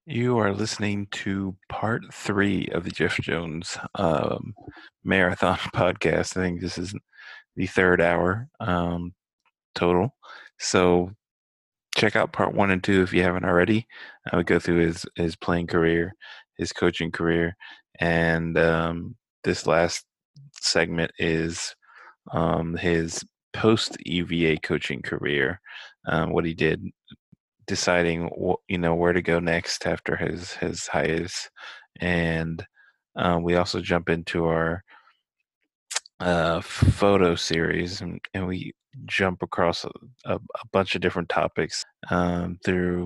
You are listening to part three of the Jeff Jones marathon podcast. I think this is the third hour total. So check out part one and two if you haven't already. I would go through his playing career, his coaching career, and this last segment is his post UVA coaching career, what he did deciding where to go next after his hiatus, and we also jump into our photo series, and we jump across a bunch of different topics through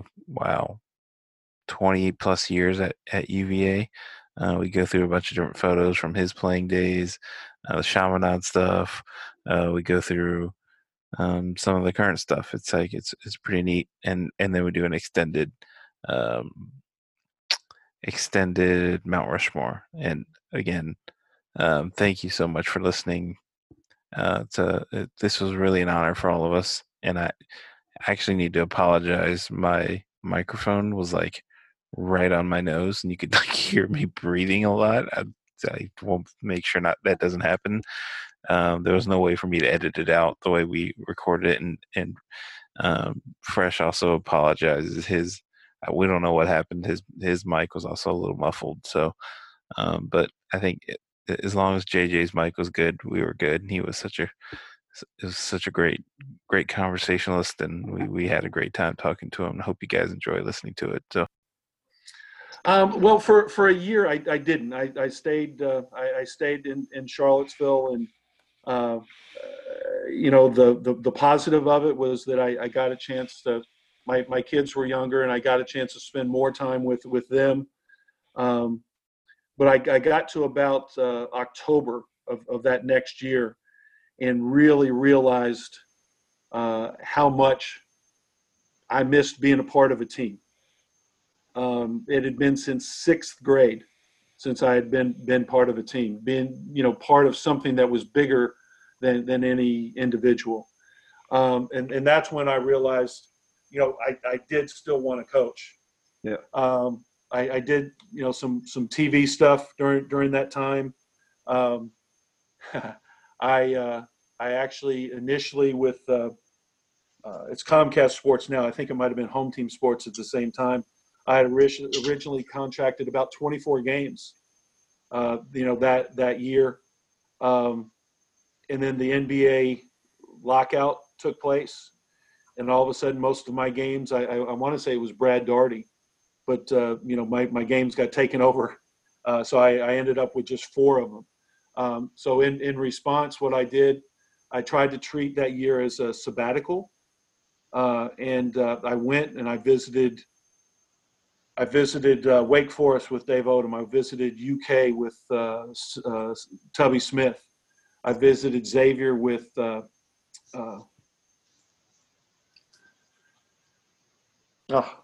20 plus years at UVA. We go through a bunch of different photos from his playing days, the Chaminade stuff. We go through some of the current stuff. It's like it's pretty neat, and then we do an um, extended Mount Rushmore. And again, thank you so much for listening. This was really an honor for all of us, and I actually need to apologize. My microphone was like right on my nose, and you could like hear me breathing a lot. I will make sure not that doesn't happen. There was no way for me to edit it out the way we recorded it, and Fresh also apologizes. We don't know what happened. His mic was also a little muffled. So, but I think as long as JJ's mic was good, we were good. And he was such a great conversationalist, and we had a great time talking to him. I hope you guys enjoy listening to it. So, Well, for a year, I didn't. I stayed. I stayed in Charlottesville, and uh, the positive of it was that I got a chance to. My kids were younger, and I got a chance to spend more time with them. Um, but I got to about October of that next year, and really realized how much I missed being a part of a team. It had been since sixth grade since I had been part of a team, being part of something that was bigger than any individual. And that's when I realized, I did still want to coach. Yeah. I did some TV stuff during that time. Um, I actually initially with it's Comcast Sports now. I think it might have been Home Team Sports at the same time. I had originally contracted about 24 games, that year, and then the NBA lockout took place, and all of a sudden, most of my games, I want to say it was Brad Daugherty, but my games got taken over, so I ended up with just four of them. So in response, what I did, I tried to treat that year as a sabbatical, and I went and I visited Wake Forest with Dave Odom. I visited UK with Tubby Smith. I visited Xavier with uh, oh,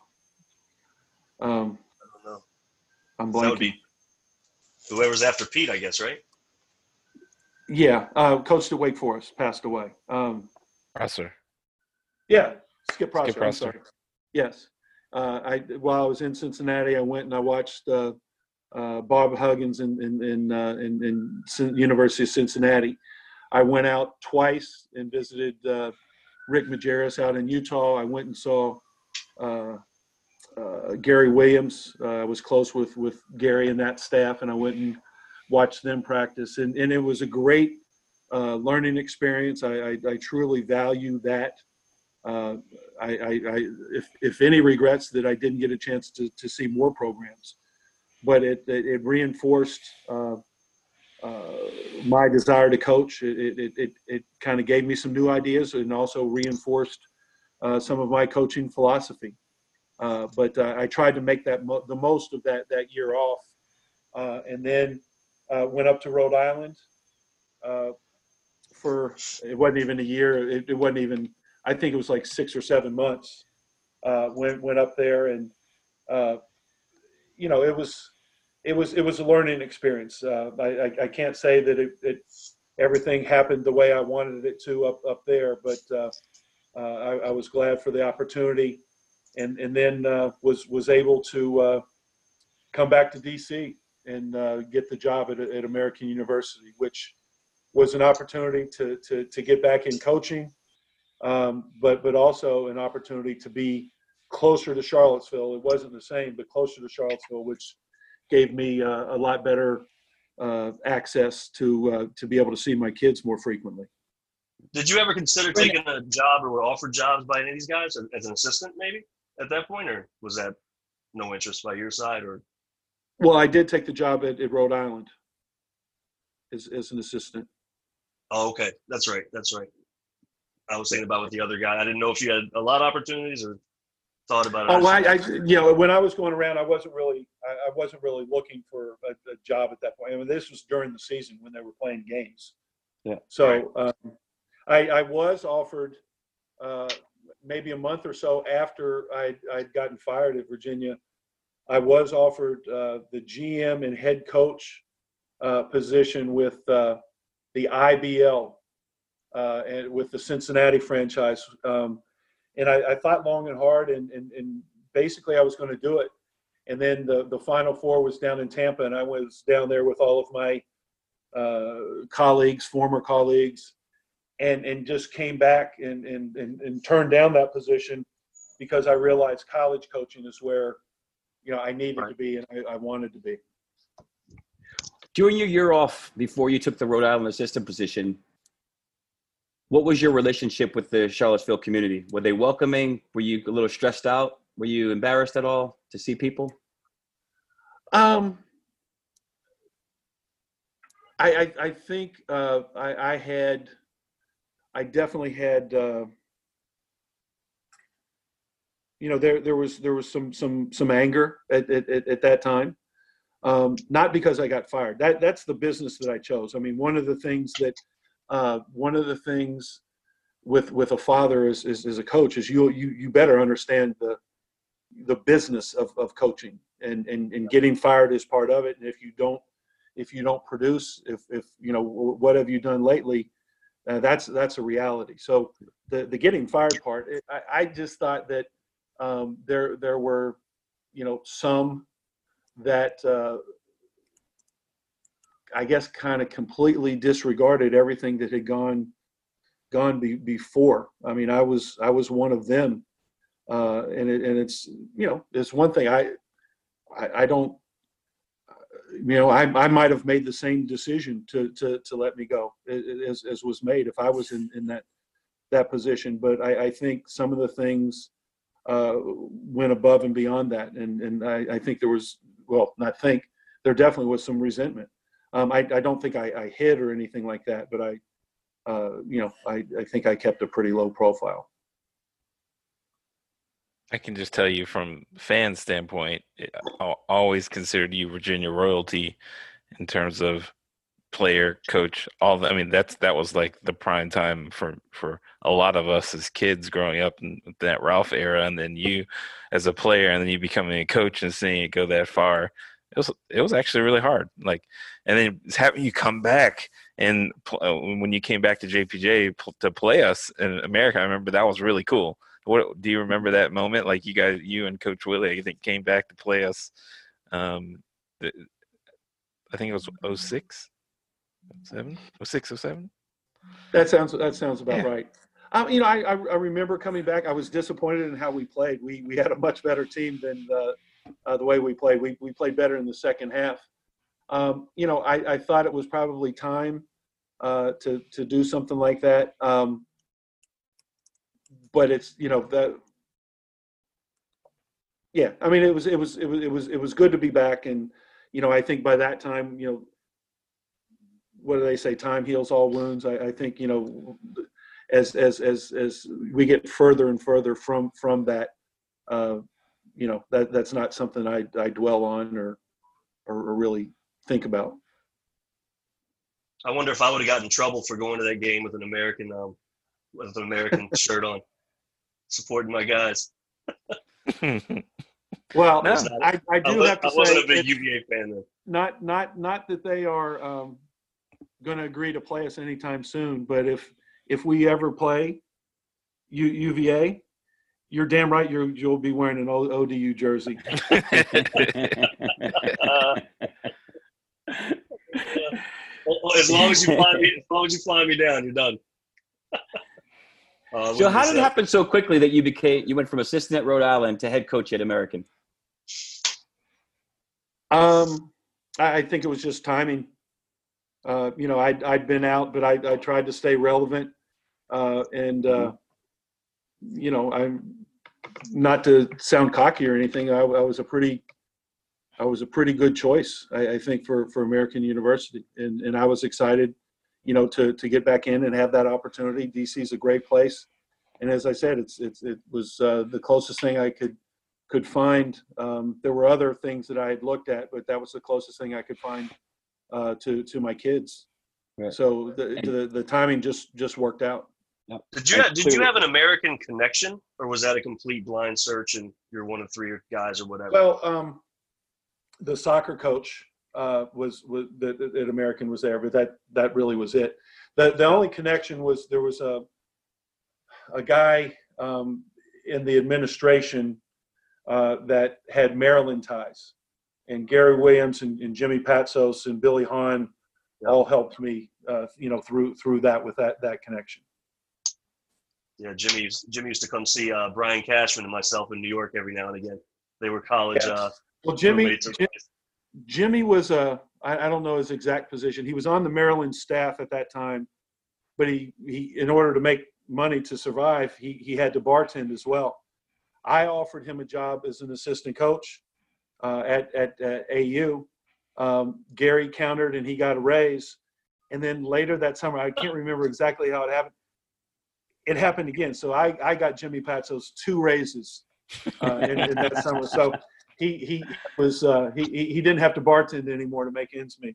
I don't know. I'm So that would blanking. be whoever's after Pete, I guess, right? Yeah, coached at Wake Forest, passed away. Prosser, Yeah, Skip Skip Prosser. I'm Prosser. sorry. Yes, while I was in Cincinnati, I went and I watched Bob Huggins in University of Cincinnati. I went out twice and visited Rick Majerus out in Utah. I went and saw uh, Gary Williams. I was close with Gary and that staff, and I went and watched them practice. And it was a great learning experience. I truly value that. Uh, if any regrets that I didn't get a chance to see more programs, but it reinforced uh, my desire to coach. It kind of gave me some new ideas and also reinforced some of my coaching philosophy. But I tried to make the most of that year off, and then went up to Rhode Island uh, for it wasn't even a year. It wasn't even. I think it was like 6 or 7 months. Went up there, and uh, it was a learning experience. I can't say that everything happened the way I wanted it to up there, but I was glad for the opportunity. and then was able to come back to DC and get the job at American University, which was an opportunity to get back in coaching, but also an opportunity to be closer to Charlottesville. It wasn't the same, but closer to Charlottesville, which gave me a lot better access to be able to see my kids more frequently. Did you ever consider taking a job or were offered jobs by any of these guys as an assistant maybe at that point, or was that no interest by your side? Or Well, I did take the job at Rhode Island as an assistant. Oh, okay. That's right. I was thinking about with the other guy. I didn't know if you had a lot of opportunities or thought about it. When I was going around, I wasn't really looking for a job at that point. I mean, this was during the season when they were playing games. Yeah. So I was offered maybe a month or so after I'd gotten fired at Virginia. I was offered the GM and head coach position with the IBL and with the Cincinnati franchise. And I thought long and hard, and basically I was going to do it. And then the Final Four was down in Tampa, and I was down there with all of my former colleagues, and just came back and turned down that position because I realized college coaching is where I needed to be and I wanted to be. During your year off before you took the Rhode Island assistant position, what was your relationship with the Charlottesville community? Were they welcoming? Were you a little stressed out? Were you embarrassed at all to see people? I think I definitely had there was some anger at that time. Not because I got fired. That's the business that I chose. I mean, one of the things with a father as a coach is you better understand the business of coaching, and getting fired is part of it. And if you don't produce, if what have you done lately, that's a reality. So the getting fired part, I just thought that there were some that I guess kind of completely disregarded everything that had gone before. I mean, I was one of them, and it's it's one thing I don't I might have made the same decision to let me go as was made if I was in that position, but I think some of the things went above and beyond that, and I think there definitely was some resentment. I don't think I hid or anything like that, but I think I kept a pretty low profile. I can just tell you from fan standpoint, I always considered you Virginia royalty in terms of player, coach, that was like the prime time for a lot of us as kids growing up in that Ralph era, and then you as a player, and then you becoming a coach and seeing it go that far. It was actually really hard. Like, and then having you come back and when you came back to JPJ to play us in America, I remember that was really cool. What do you remember that moment? Like you and Coach Willie, I think, came back to play us. I think it was 06, 07, 06, 07. That sounds about right. I remember coming back. I was disappointed in how we played. We had a much better team than the way we played. We played better in the second half. I thought it was probably time to do something like that. But it's that. Yeah, I mean, it was good to be back, and I think by that time, what do they say? Time heals all wounds. I think as we get further and further from that, that's not something I dwell on or really think about. I wonder if I would have gotten in trouble for going to that game with an American shirt on, supporting my guys. Well, no. I do have to say, I wasn't a big UVA fan then. Not that they are going to agree to play us anytime soon, but if we ever play UVA, You're damn right. You'll be wearing an ODU jersey. Well, as long as you fly me down, you're done. So how did it happen so quickly that you went from assistant at Rhode Island to head coach at American? I think it was just timing. I'd been out, but I tried to stay relevant. I'm not to sound cocky or anything. I was a pretty good choice, I think, for American University, and I was excited, to get back in and have that opportunity. DC is a great place, and as I said, it was the closest thing I could find. There were other things that I had looked at, but that was the closest thing I could find to my kids. Right. So the timing just worked out. Did you have an American connection, or was that a complete blind search and you're one of 3 guys or whatever? Well, the soccer coach was at American was there, but that really was it. The only connection was there was a guy in the administration that had Maryland ties, and Gary Williams and Jimmy Patsos and Billy Hahn all helped me, through that with that connection. Yeah, Jimmy used to come see Brian Cashman and myself in New York every now and again. They were college. Yes. Well, Jimmy was I don't know his exact position. He was on the Maryland staff at that time, but he in order to make money to survive, he had to bartend as well. I offered him a job as an assistant coach at AU. Gary countered and he got a raise. And then later that summer, I can't remember exactly how it happened. It happened again. So I got Jimmy Patsos 2 raises in that summer. So he didn't have to bartend anymore to make ends meet.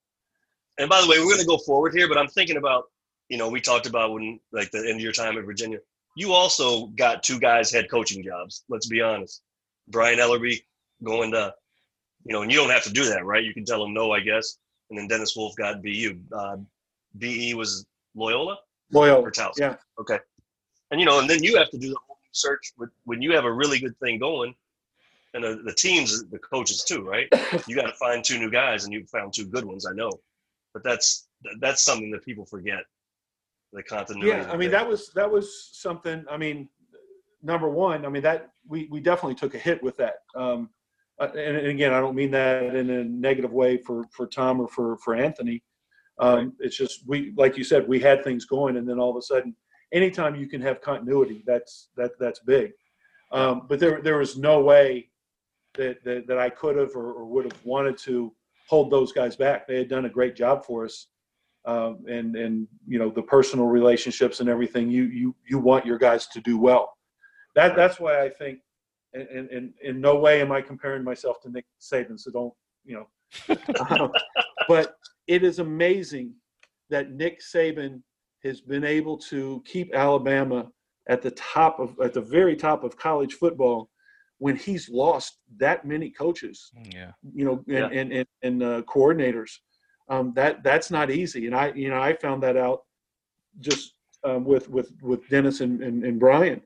And by the way, we're going to go forward here, but I'm thinking about, we talked about when, like, the end of your time at Virginia. You also got 2 guys head coaching jobs. Let's be honest. Brian Ellerby going to, and you don't have to do that, right? You can tell him no, I guess. And then Dennis Wolf got BU. BE was Loyola? Or Towson? Yeah. Okay. And, and then you have to do the whole new search when you have a really good thing going. And the teams, the coaches too, right? You got to find 2 new guys, and you found 2 good ones, I know. But that's something that people forget. The continuity. Yeah, I mean that was something. I mean, number one, I mean that we definitely took a hit with that. And again, I don't mean that in a negative way for Tom or for Anthony. Right. It's just like you said, we had things going, and then all of a sudden, anytime you can have continuity, that's big. But there was no way that I could have or would have wanted to hold those guys back. They had done a great job for us. And the personal relationships and everything, you want your guys to do well. That's why I think, and in no way am I comparing myself to Nick Saban, so don't, but it is amazing that Nick Saban has been able to keep Alabama at the very top of college football when he's lost that many coaches, and coordinators. That's not easy, and I found that out just with Dennis and Brian.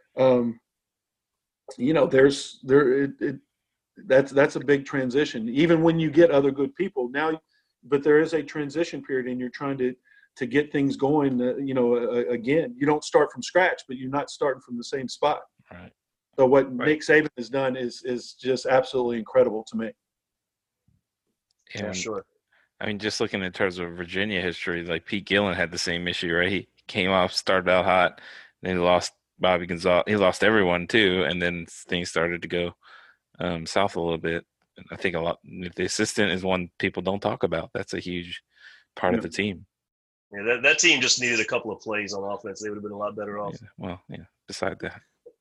That's a big transition. Even when you get other good people now, but there is a transition period, and you're trying to get things going. Again, you don't start from scratch, but you're not starting from the same spot. Right. So what Nick Saban has done is just absolutely incredible to me. Yeah, for sure. I mean, just looking in terms of Virginia history, like Pete Gillen had the same issue, right? He came off, started out hot, then he lost Bobby Gonzalez. He lost everyone too, and then things started to go south a little bit. And I think the assistant is one people don't talk about. That's a huge part of the team. Yeah, that team just needed a couple of plays on offense. They would have been a lot better off. Beside that.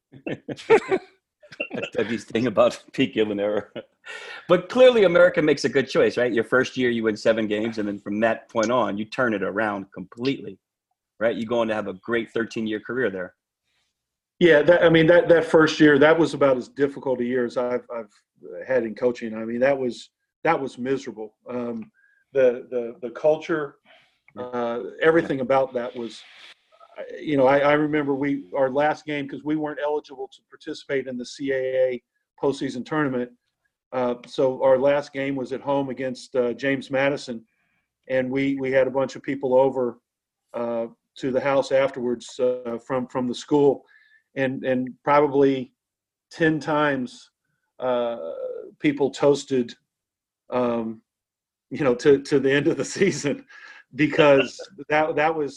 That's Dougie's thing about Pete Gillen era. But clearly America makes a good choice, right? Your first year, you win 7 games, and then from that point on, you turn it around completely, right? You go on to have a great 13-year career there. Yeah, that first year, that was about as difficult a year as I've had in coaching. I mean, that was miserable. The culture, everything about that was. I remember our last game, because we weren't eligible to participate in the CAA postseason tournament. So our last game was at home against James Madison, and we had a bunch of people over to the house afterwards from the school, and probably 10 times people toasted, to the end of the season, because that was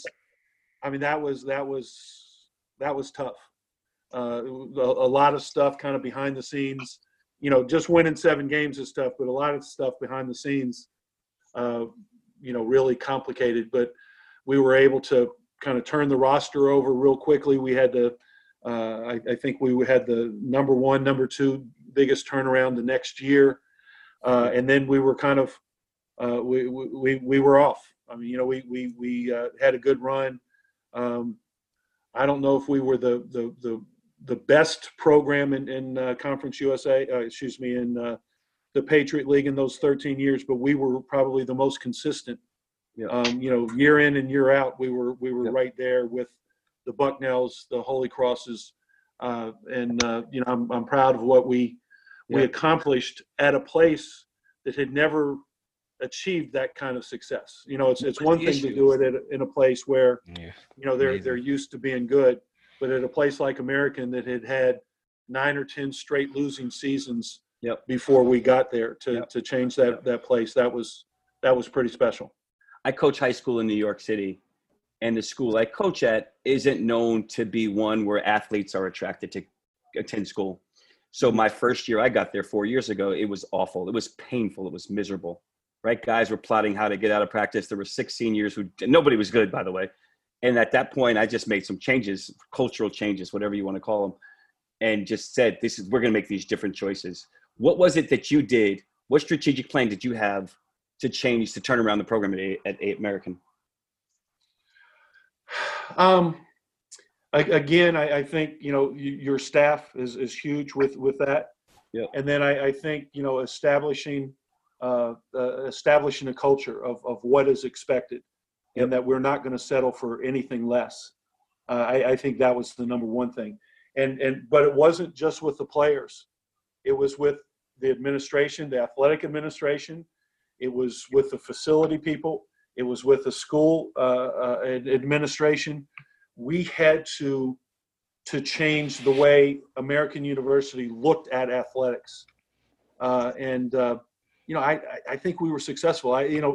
tough. A lot of stuff kind of behind the scenes. Just winning 7 games is tough, but a lot of stuff behind the scenes, really complicated. But we were able to kind of turn the roster over real quickly. We had I think we had the number 1, number 2 biggest turnaround the next year, and then we were kind of we were off. We had a good run. I don't know if we were the best program in Conference USA, in the Patriot League in those 13 years, but we were probably the most consistent. Yeah. Year in and year out, we were right there with the Bucknells, the Holy Crosses, and I'm proud of what we accomplished at a place that had never achieved that kind of success. It's one thing to do it in a place where they're used to being good, but at a place like American that had 9 or 10 straight losing seasons before we got there to change that place, that was pretty special. I coach high school in New York City, and the school I coach at isn't known to be one where athletes are attracted to attend school. So my first year I got there 4 years ago, it was awful. It was painful. It was miserable, right? Guys were plotting how to get out of practice. There were 6 seniors nobody was good, by the way. And at that point, I just made some changes, cultural changes, whatever you want to call them, and just said, we're going to make these different choices. What was it that you did? What strategic plan did you have to turn around the program at American? Again, I think, your staff is huge with that. Yeah. And then I think, establishing a culture of what is expected, and that we're not going to settle for anything less. I think that was the number one thing. But it wasn't just with the players. It was with the administration, the athletic administration. It was with the facility people. It was with the school administration. We had to change the way American University looked at athletics. I think we were successful.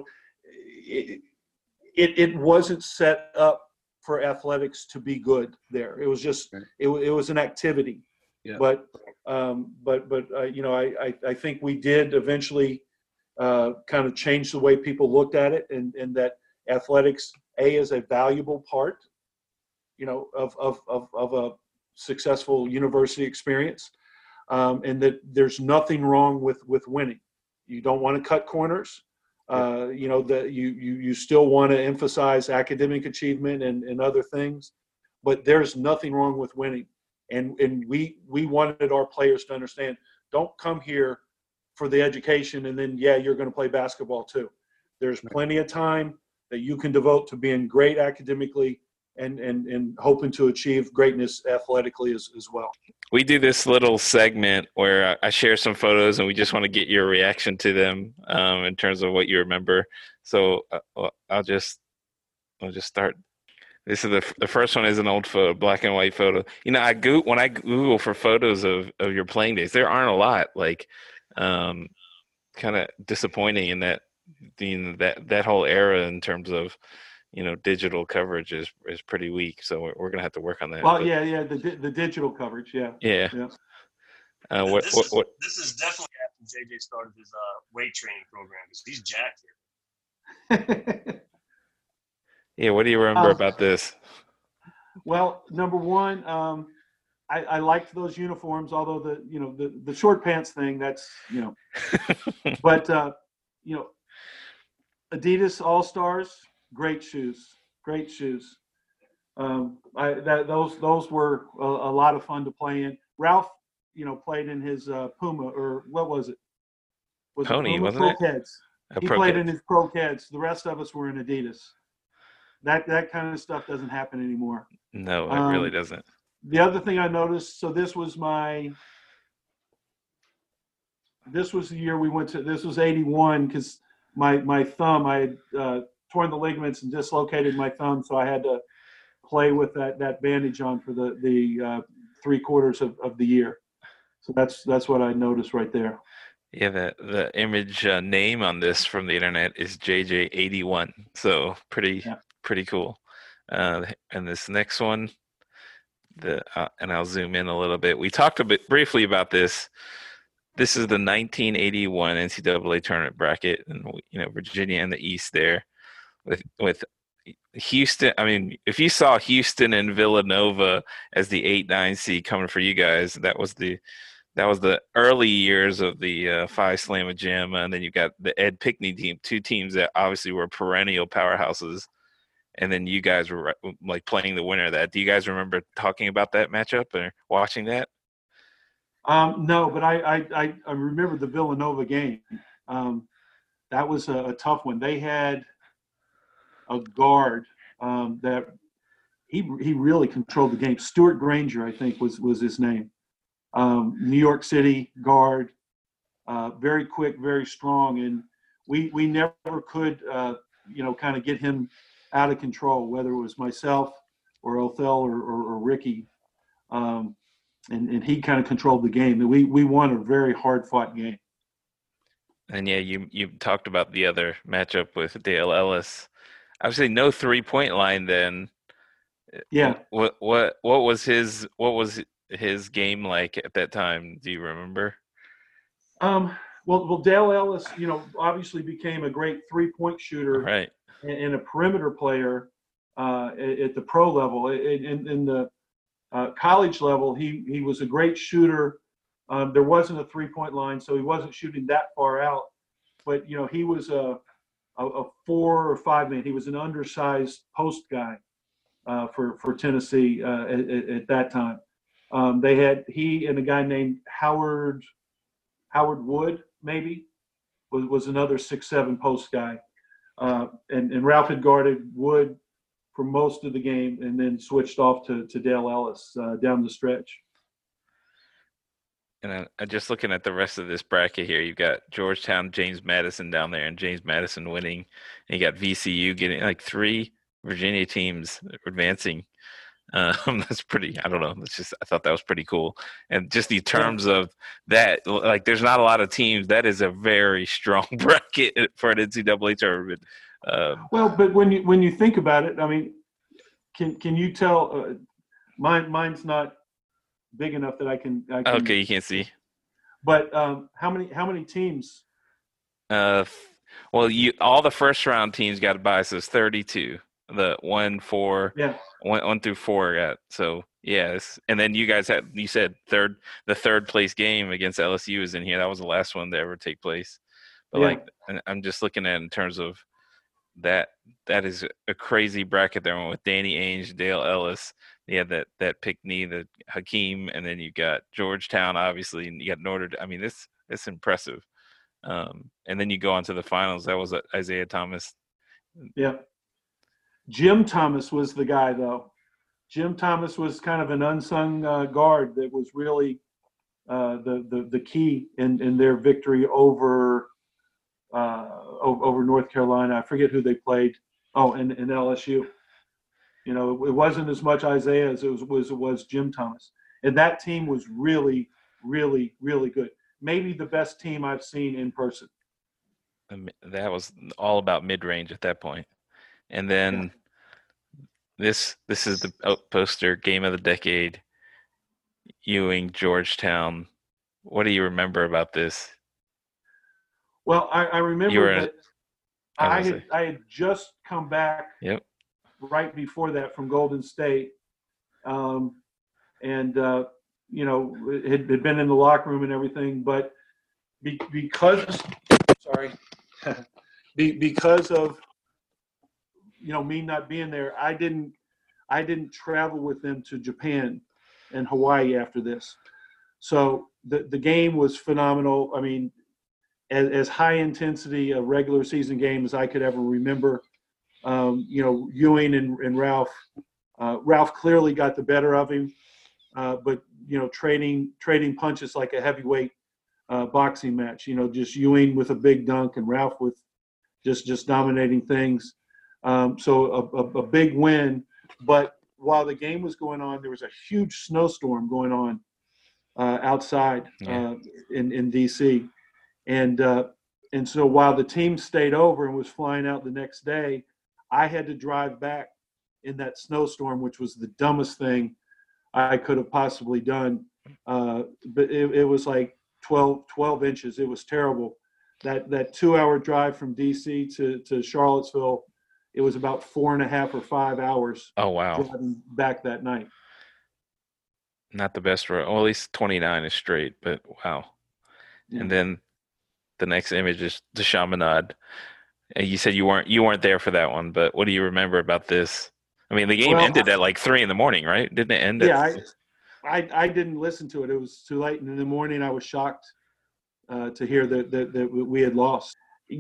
It wasn't set up for athletics to be good there. It was just it was an activity. Yeah. But I think we did eventually kind of change the way people looked at it, and that athletics is a valuable part, of a successful university experience, and that there's nothing wrong with winning. You don't want to cut corners. That you still want to emphasize academic achievement and other things, but there's nothing wrong with winning. And we wanted our players to understand, don't come here for the education and then you're going to play basketball too. There's plenty of time that you can devote to being great academically and hoping to achieve greatness athletically as well. We do this little segment where I share some photos and we just want to get your reaction to them in terms of what you remember. So I'll just start. This is the first one is an old photo, black and white photo. When I Google for photos of your playing days, there aren't a lot. Like, kind of disappointing in that that whole era in terms of digital coverage is pretty weak. So we're gonna have to work on that. Well, the digital coverage, yeah. This is definitely after JJ started his weight training program, because he's jacked here. Yeah, what do you remember about this? Well, number one, I liked those uniforms, although the short pants thing, that's but Adidas All-Stars, great shoes. Those were a lot of fun to play in. Ralph, played in his Puma, or what was it? Pony, Puma? wasn't it? Pro Keds. He played in his Pro Keds. The rest of us were in Adidas. That kind of stuff doesn't happen anymore. No, it really doesn't. The other thing I noticed, so this was the year we went to, this was 81, because my thumb, I had torn the ligaments and dislocated my thumb, so I had to play with that bandage on for the 3/4 of the year. So that's what I noticed right there. Yeah, the image name on this from the internet is JJ81. So pretty cool. And this next one, and I'll zoom in a little bit. We talked a bit briefly about this. This is the 1981 NCAA tournament bracket, and Virginia in the East there, with Houston. I mean, if you saw Houston and Villanova as the 8-9 seed coming for you guys, that was the early years of the Phi Slamma Jamma, and then you got the Ed Pinckney team, two teams that obviously were perennial powerhouses, and then you guys were like playing the winner of that. Do you guys remember talking about that matchup or watching that? No, but I remember the Villanova game. That was a tough one. They had a guard that he really controlled the game. Stuart Granger, I think, was his name. New York City guard, very quick, very strong, and we never could kind of get him out of control, whether it was myself or Othell or Ricky. And he kind of controlled the game. We won a very hard-fought game. And yeah, you talked about the other matchup with Dale Ellis. Obviously, no 3-point line then. Yeah. What was his game like at that time? Do you remember? Well, Dale Ellis, obviously became a great 3-point shooter, right, and a perimeter player at the pro level. In the college level, he was a great shooter. There wasn't a 3-point line, so he wasn't shooting that far out. But he was a 4 or 5 man. He was an undersized post guy for Tennessee at that time. They had he and a guy named Howard Wood, maybe, was another 6'7" post guy. And Ralph had guarded Wood for most of the game, and then switched off to Dale Ellis down the stretch. And I'm just looking at the rest of this bracket here. You've got Georgetown, James Madison down there, and James Madison winning. And you got VCU getting like 3 Virginia teams advancing. That's pretty. I don't know. I thought that was pretty cool. And just the terms of that, like, there's not a lot of teams. That is a very strong bracket for an NCAA tournament. Well, but when you think about it, I mean, can you tell? Mine's not big enough that I can. Okay, you can't see. But how many teams? Well, all the first round teams got a bye, so it's 32. The 1 through 4 got, so yes. And then you guys you said the third place game against LSU is in here. That was the last one to ever take place. But I'm just looking at it in terms of that is a crazy bracket there with Danny Ainge, Dale Ellis. You had that Pinckney, the Hakeem, and then you got Georgetown, obviously, and you got Notre Dame. I mean, it's impressive. And then you go on to the finals. That was Isaiah Thomas. Yeah. Jim Thomas was the guy, though. Jim Thomas was kind of an unsung guard that was really the key in their victory over North Carolina. I forget who they played. Oh, and LSU. It wasn't as much Isaiah as it was Jim Thomas. And that team was really, really, really good. Maybe the best team I've seen in person. That was all about mid-range at that point. And then this is the poster game of the decade. Ewing, Georgetown. What do you remember about this? Well, I remember that I had just come back right before that from Golden State, and had been in the locker room and everything, but because of me not being there, I didn't travel with them to Japan and Hawaii after this. So the game was phenomenal. I mean, as high intensity a regular season game as I could ever remember. Ewing and Ralph. Ralph clearly got the better of him, but trading punches like a heavyweight boxing match. Just Ewing with a big dunk and Ralph with just dominating things. So a big win. But while the game was going on, there was a huge snowstorm going on outside in DC, and so while the team stayed over and was flying out the next day, I had to drive back in that snowstorm, which was the dumbest thing I could have possibly done. But it was like 12 inches. It was terrible. That 2-hour drive from DC to Charlottesville, it was about 4.5 or 5 hours. Oh, wow. Driving back that night. Not the best road. Well, at least 29 is straight, but wow. Yeah. And then the next image is the Chaminade. And you said you weren't there for that one, but what do you remember about this? I mean, the game ended at like 3 a.m, right? Didn't it end? Yeah, I didn't listen to it. It was too late in the morning. I was shocked to hear that we had lost.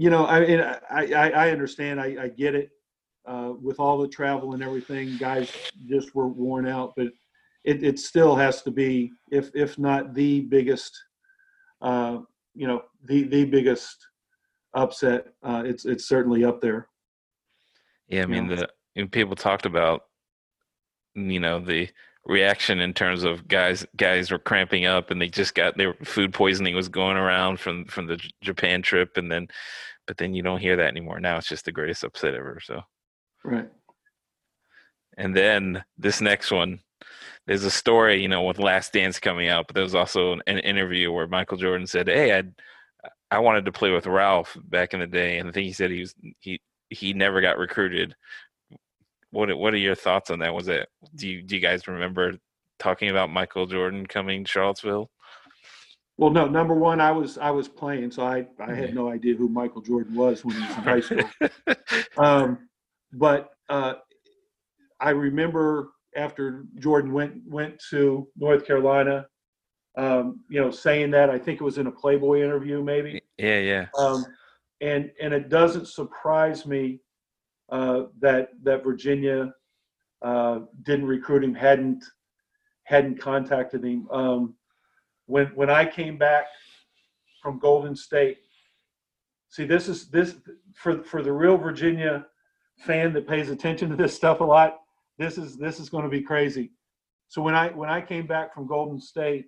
I understand. I get it. With all the travel and everything, guys just were worn out. But it still has to be, if not the biggest, the biggest upset. It's certainly up there. Yeah, I mean, people talked about, the reaction in terms of guys were cramping up and their food poisoning was going around from the Japan trip, but then you don't hear that anymore. Now it's just the greatest upset ever. So. Right. And then this next one, there's a story, with Last Dance coming out, but there was also an interview where Michael Jordan said, "Hey, I wanted to play with Ralph back in the day," and I think he said he never got recruited. What are your thoughts on that? Do you guys remember talking about Michael Jordan coming to Charlottesville? Well, no. Number one, I was playing, so I had no idea who Michael Jordan was when he was in high school. But I remember after Jordan went to North Carolina, saying that. I think it was in a Playboy interview, maybe. Yeah. And it doesn't surprise me that Virginia didn't recruit him, hadn't contacted him. When I came back from Golden State, see, this for the real Virginia fan that pays attention to this stuff a lot, this is going to be crazy. So when I came back from Golden State,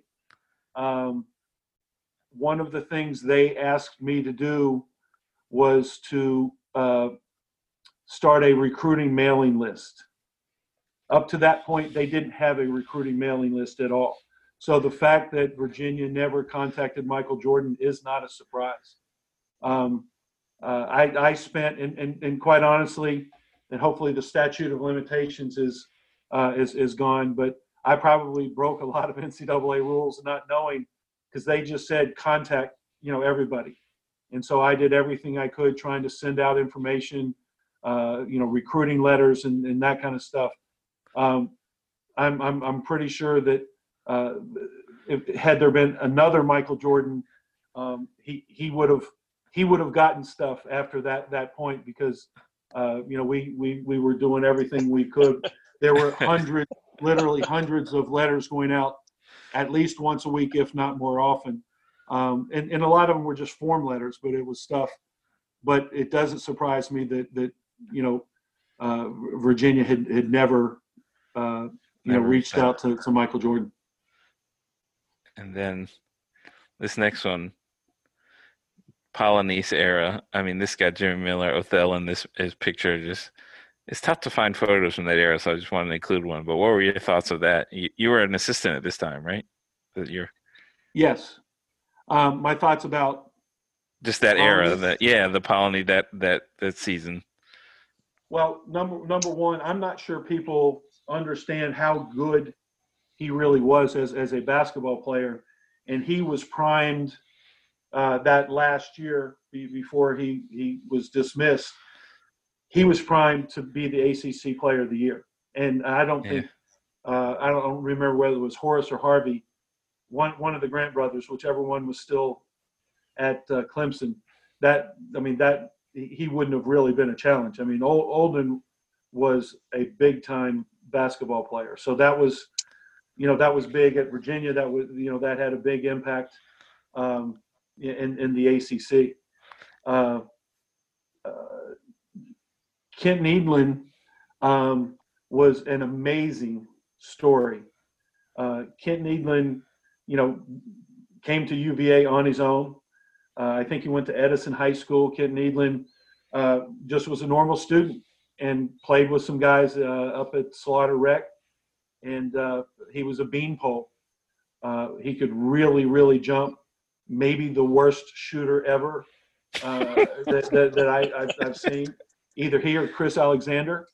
one of the things they asked me to do was to start a recruiting mailing list. Up to that point, they didn't have a recruiting mailing list at all. So the fact that Virginia never contacted Michael Jordan is not a surprise. I spent, and quite honestly, and hopefully the statute of limitations is gone, but I probably broke a lot of NCAA rules not knowing, because they just said contact, everybody. And so I did everything I could trying to send out information, recruiting letters and that kind of stuff. I'm pretty sure that had there been another Michael Jordan, he would have gotten stuff after that point, because we were doing everything we could. There were literally hundreds of letters going out at least once a week, if not more often. And a lot of them were just form letters, but it was stuff. But it doesn't surprise me that Virginia had never reached out to Michael Jordan. And then this next one, Polonese era. I mean, this got Jimmy Miller, Othell in his picture. It's tough to find photos from that era, so I just wanted to include one. But what were your thoughts of that? You were an assistant at this time, right? That year. Yes. My thoughts about just that era, the Polonese that season. Well, number one, I'm not sure people understand how good he really was as a basketball player, and he was primed that last year before he was dismissed. He was primed to be the ACC Player of the Year, and I don't think I don't remember whether it was Horace or Harvey, one of the Grant brothers, whichever one was still at Clemson. That he wouldn't have really been a challenge. I mean, Olden was a big time basketball player, so that was big at Virginia. That was that had a big impact in the ACC. Kent Needland was an amazing story. Kent Needland, came to UVA on his own. I think he went to Edison High School. Kent Needland just was a normal student and played with some guys up at Slaughter Rec. And he was a beanpole. He could really, really jump. Maybe the worst shooter ever that I've seen. Either he or Chris Alexander.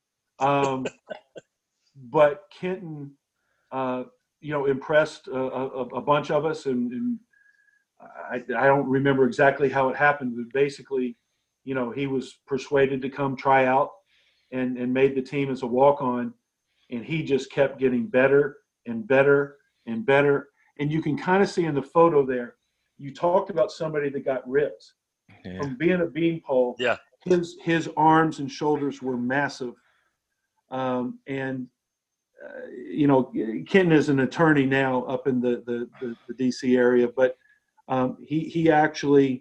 But Kenton, impressed a bunch of us, and I don't remember exactly how it happened, but basically, he was persuaded to come try out and made the team as a walk-on, and he just kept getting better and better and better. And you can kind of see in the photo there, you talked about somebody that got ripped. Yeah. From being a beanpole, yeah. His arms and shoulders were massive. Kenton is an attorney now up in the DC area, but he actually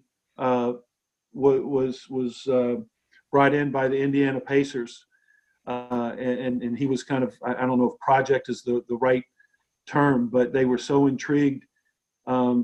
was brought in by the Indiana Pacers, and he was kind of, I don't know if project is the right term, but they were so intrigued. I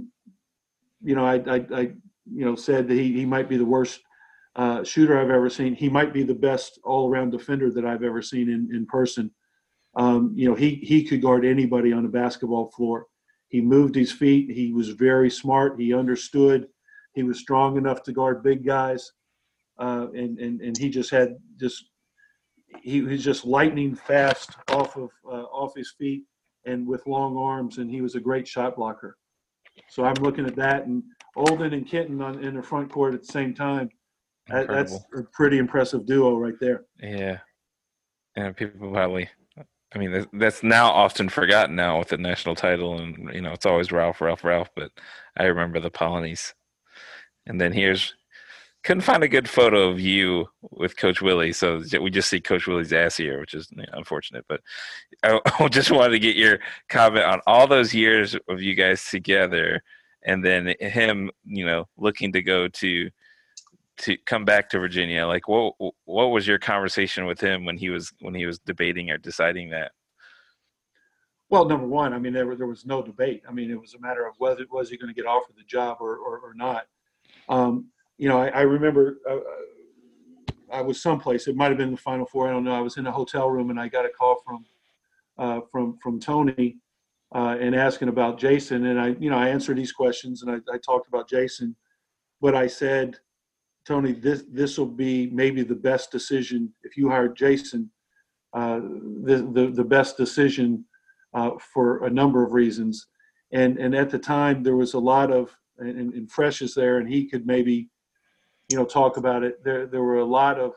said that he might be the worst shooter I've ever seen. He might be the best all-around defender that I've ever seen in person. He could guard anybody on a basketball floor. He moved his feet. He was very smart. He understood. He was strong enough to guard big guys. And he just had he was just lightning fast off his feet and with long arms, and he was a great shot blocker. So I'm looking at that, and Olden and Kenton in the front court at the same time. That's a pretty impressive duo right there. Yeah. And people probably, I mean, that's now often forgotten now with the national title, and it's always Ralph, but I remember the Polonies. And then couldn't find a good photo of you with Coach Willie, so we just see Coach Willie's ass here, which is unfortunate. But I just wanted to get your comment on all those years of you guys together, and then him, looking to go to come back to Virginia. Like, what was your conversation with him when he was debating or deciding that? Well, number one, I mean, there was no debate. I mean, it was a matter of whether was he going to get offered the job or not. I remember I was someplace. It might have been the Final Four. I don't know. I was in a hotel room and I got a call from Tony and asking about Jason. And I answered these questions and I talked about Jason, but I said, Tony, this will be maybe the best decision if you hired Jason. The best decision for a number of reasons, and at the time there was a lot of and Fresh is there, and he could maybe talk about it. There were a lot of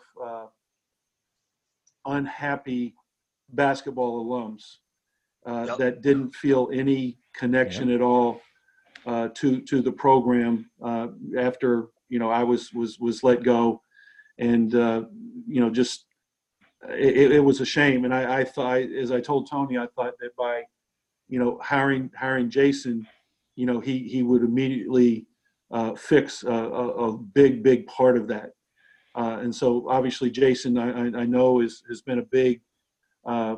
unhappy basketball alums that didn't feel any connection at all to the program after. I was let go, and just it was a shame. And I thought, as I told Tony, I thought that by hiring Jason, he would immediately fix a big part of that. And so obviously Jason, I know has been a big a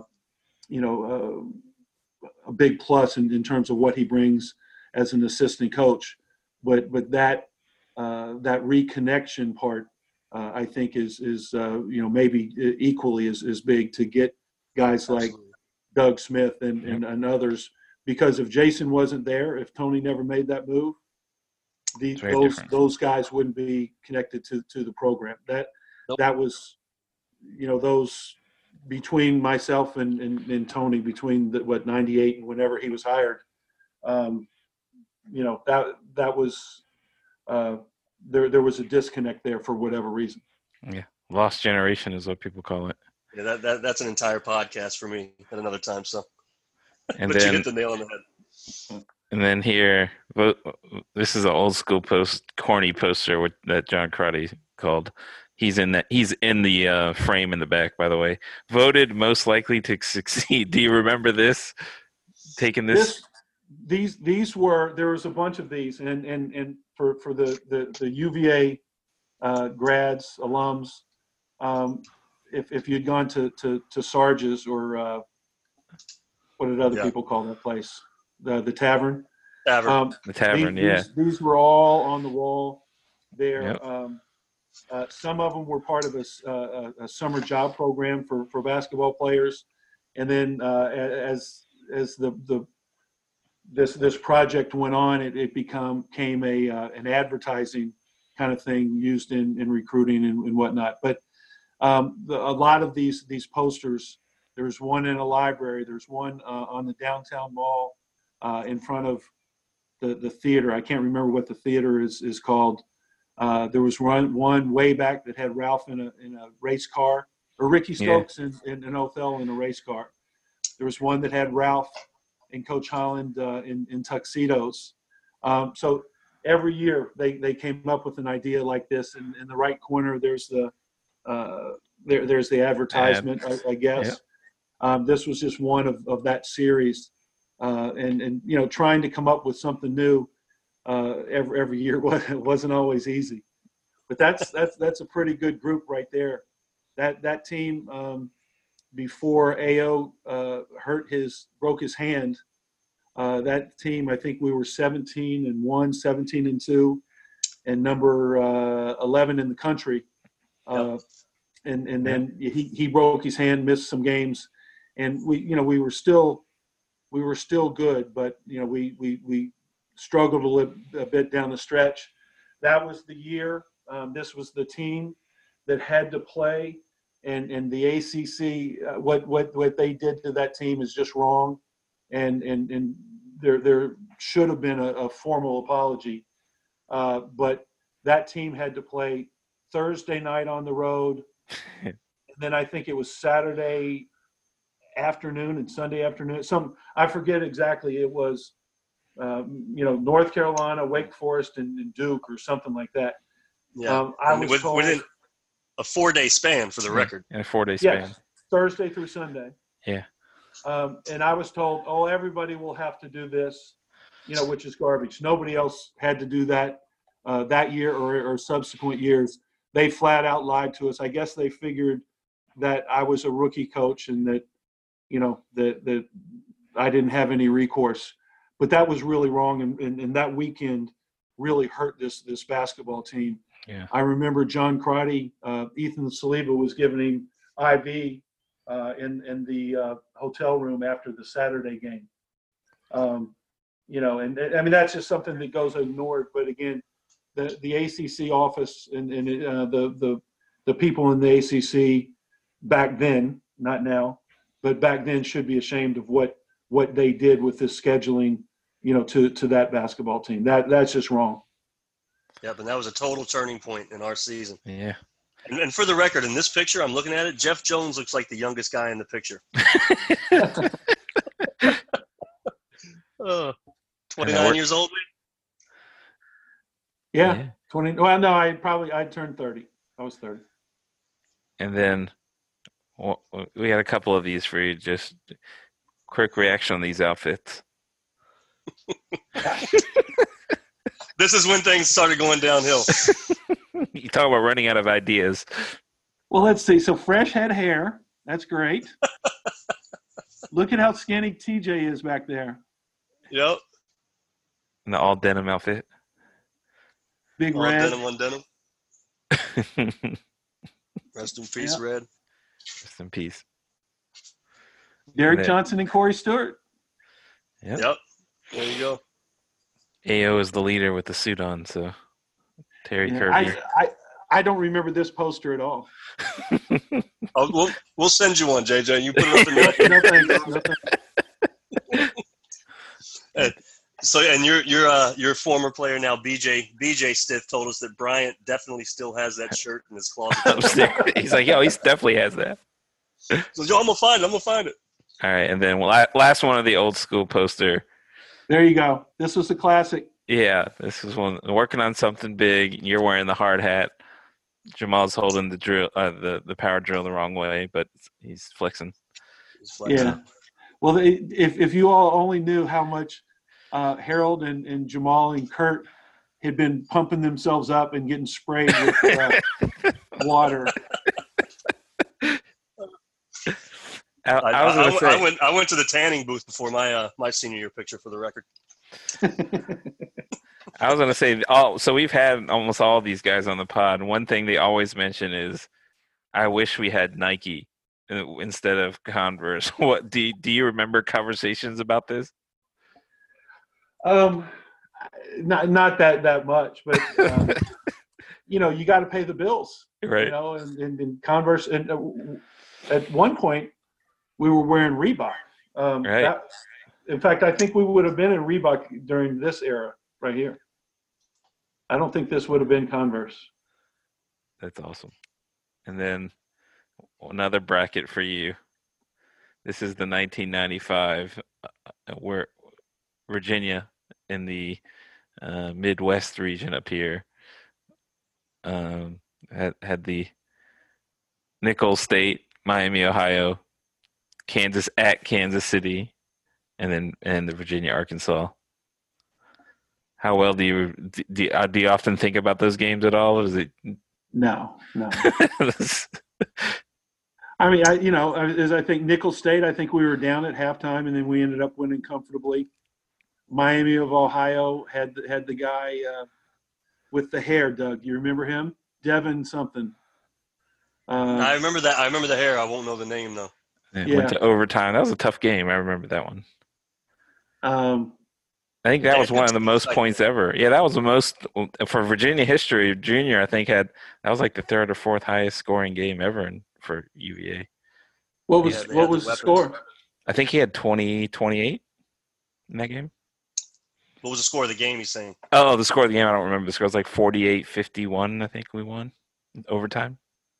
big plus in terms of what he brings as an assistant coach, but that reconnection part, I think is maybe equally as big to get guys like Doug Smith and others, because if Jason wasn't there, if Tony never made that move, those guys wouldn't be connected to the program. That was, those between myself and Tony, between 98 and whenever he was hired, that was there was a disconnect there for whatever reason. Yeah, lost generation is what people call it. Yeah, that's an entire podcast for me at another time. So, and but then, you hit the nail on the head. And then this is an old school corny poster that John Crotty called. He's in the frame in the back, by the way. Voted most likely to succeed. Do you remember this? Taking this? These were, there was a bunch of these, and for the UVA grads, alums, if you'd gone to Sarge's or what did other people call that place? The tavern. The tavern, These were all on the wall there. Yep. Some of them were part of a summer job program for basketball players, and then as this project went on, it became an advertising kind of thing used in recruiting and whatnot. But a lot of these posters, there's one in a library, there's one on the downtown mall in front of the theater. I can't remember what the theater is called. There was one way back that had Ralph in a race car, or Ricky Stokes and Othell in a race car. There was one that had Ralph and Coach Holland in tuxedos. So every year they came up with an idea like this. And in the right corner, there's the advertisement, I guess. Yep. This was just one of that series. And trying to come up with something new every year wasn't always easy. But that's a pretty good group right there. That team, before AO broke his hand, that team, I think we were 17-1, 17-2, and number 11 in the country. And then he broke his hand, missed some games, and we were still good, but we struggled a bit down the stretch. That was the year. This was the team that had to play, and the ACC. What they did to that team is just wrong, and there should have been a formal apology. But that team had to play Thursday night on the road, and then I think it was Saturday afternoon and Sunday afternoon. I forget exactly. It was North Carolina, Wake Forest, and Duke, or something like that. Yeah, I was told, within a 4-day span, for the record. In a 4-day span. Yes, Thursday through Sunday. Yeah. And I was told, everybody will have to do this, which is garbage. Nobody else had to do that that year or subsequent years. They flat out lied to us. I guess they figured that I was a rookie coach and that, that I didn't have any recourse. But that was really wrong, and that weekend really hurt this basketball team. I remember John Crotty, Ethan Saliba was giving him IV in the hotel room after the Saturday game. And I mean, that's just something that goes ignored. But again, the ACC office and the people in the ACC back then, not now, but back then, should be ashamed of what they did with this scheduling, to that basketball team. That's just wrong. Yeah, but that was a total turning point in our season. Yeah. And for the record, in this picture, I'm looking at it, Jeff Jones looks like the youngest guy in the picture. 29 years old. Yeah, 20. Well, no, I turned 30. I was 30. And then we had a couple of these for you. Just quick reaction on these outfits. This is when things started going downhill. You talk about running out of ideas. Well, let's see. So fresh head hair. That's great. Look at how skinny TJ is back there. Yep. And the all denim outfit. Big all red. Denim on denim. Rest in peace, Red. Rest in peace. Derek Johnson and Corey Stewart. Yep. There you go. AO is the leader with the suit on, so Terry Kirby. I don't remember this poster at all. We'll send you one, JJ. You put it up in No thanks. So, and your former player now, BJ Stiff, told us that Bryant definitely still has that shirt in his closet. He's like, he definitely has that. So, I'm gonna find it. All right, and then last one of the old school poster. There you go. This was the classic. Yeah, this is one working on something big. You're wearing the hard hat. Jamal's holding the drill, the power drill the wrong way, but he's flexing. Yeah. Well, if you all only knew how much Harold and Jamal and Kurt had been pumping themselves up and getting sprayed with water. I went to the tanning booth before my senior year picture, for the record. I was going to say, so we've had almost all these guys on the pod. One thing they always mention is, I wish we had Nike instead of Converse. What do you remember conversations about this? Not that much, but you got to pay the bills, right? And Converse, and at one point we were wearing Reebok. Right. In fact, I think we would have been in Reebok during this era right here. I don't think this would have been Converse. That's awesome. And then another bracket for you. This is the 1995, where Virginia in the Midwest region up here had the Nicholls State, Miami, Ohio, Kansas at Kansas City, and the Virginia, Arkansas. How well do you often think about those games at all? Or is it? No. I mean, as I think Nicholls State, I think we were down at halftime, and then we ended up winning comfortably. Miami of Ohio had the guy with the hair, Doug. You remember him? Devin something. I remember that. I remember the hair. I won't know the name, though. Yeah. Went to overtime. That was a tough game. I remember that one. I think that was one of the most points ever. Yeah, that was the most for Virginia history. Junior, I think, that was like the third or fourth highest scoring game ever for UVA. What was the score? I think he had 28 in that game. What was the score of the game, he's saying? Oh, the score of the game, I don't remember. The score was like 48-51, I think we won overtime.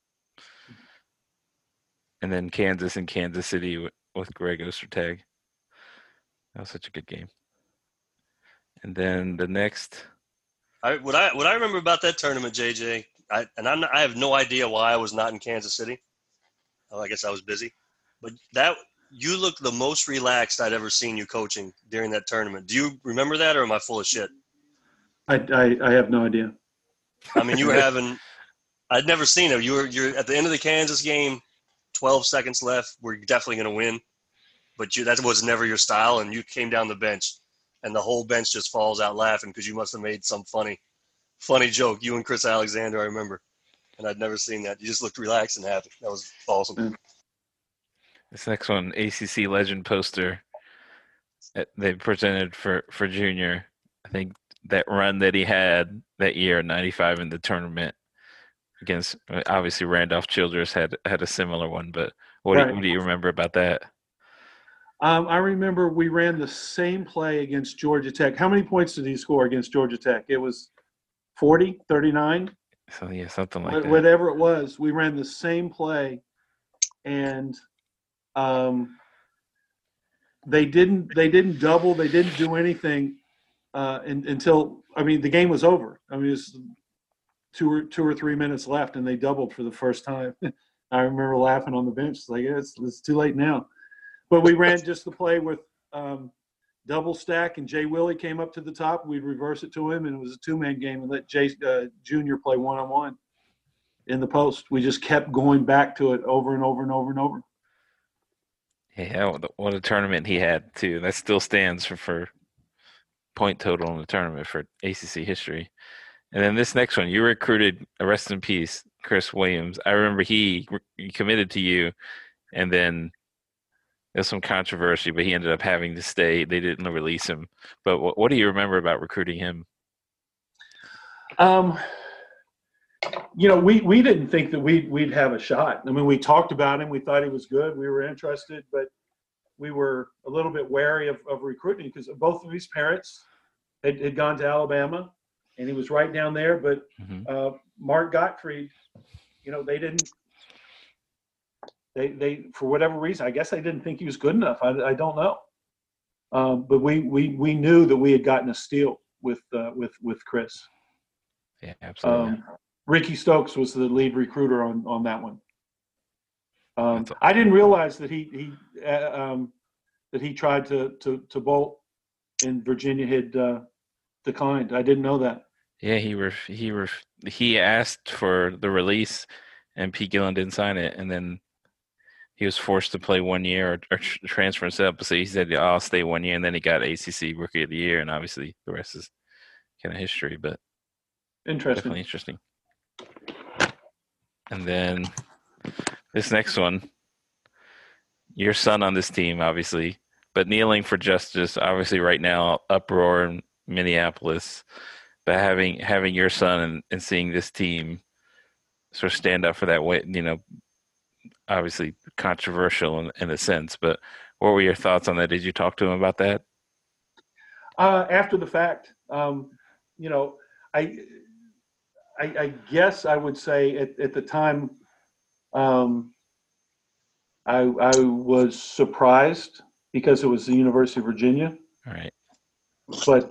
And then Kansas and Kansas City with Greg Ostertag. That was such a good game. And then the next. What I remember about that tournament, JJ, I have no idea why I was not in Kansas City. Oh, I guess I was busy. But you looked the most relaxed I'd ever seen you coaching during that tournament. Do you remember that, or am I full of shit? I have no idea. I mean, you were having – I'd never seen it. You're at the end of the Kansas game, 12 seconds left. We're definitely going to win. But that was never your style, and you came down the bench, and the whole bench just falls out laughing because you must have made some funny joke. You and Chris Alexander, I remember. And I'd never seen that. You just looked relaxed and happy. That was awesome. This next one, ACC legend poster they presented for Junior. I think that run that he had that year, 95 in the tournament against, obviously Randolph Childress had a similar one, but what do you remember about that? I remember we ran the same play against Georgia Tech. How many points did he score against Georgia Tech? It was 40, 39? So yeah, something like that. Whatever it was, we ran the same play, and they didn't double, they didn't do anything until the game was over. I mean, it was two or 3 minutes left, and they doubled for the first time. I remember laughing on the bench, it's too late now. But we ran just the play with double stack, and Jay Willie came up to the top. We'd reverse it to him, and it was a two-man game, and let Jay Junior play one-on-one in the post. We just kept going back to it over and over and over and over. Yeah, what a tournament he had, too. That still stands for point total in the tournament for ACC history. And then this next one, you recruited, rest in peace, Chris Williams. I remember he committed to you, and then there's some controversy, but he ended up having to stay. They didn't release him. But what do you remember about recruiting him? We didn't think that we'd have a shot. I mean, we talked about him. We thought he was good. We were interested, but we were a little bit wary of recruiting because both of his parents had gone to Alabama, and he was right down there. But Mark Gottfried, they didn't. They for whatever reason, I guess they didn't think he was good enough. I don't know. But we knew that we had gotten a steal with Chris. Yeah, absolutely. Ricky Stokes was the lead recruiter on that one. That's I didn't realize that he tried to bolt and Virginia had declined. I didn't know that. Yeah, he asked for the release, and Pete Gillen didn't sign it, and then he was forced to play 1 year or transfer himself. So he said, "I'll stay 1 year," and then he got ACC Rookie of the Year, and obviously the rest is kind of history, but definitely interesting. And then this next one, your son on this team, obviously, but kneeling for justice, obviously right now, uproar in Minneapolis, but having your son and seeing this team sort of stand up for that way, obviously controversial in a sense, but what were your thoughts on that? Did you talk to him about that? After the fact, I guess I would say at the time, I was surprised because it was the University of Virginia. All right. But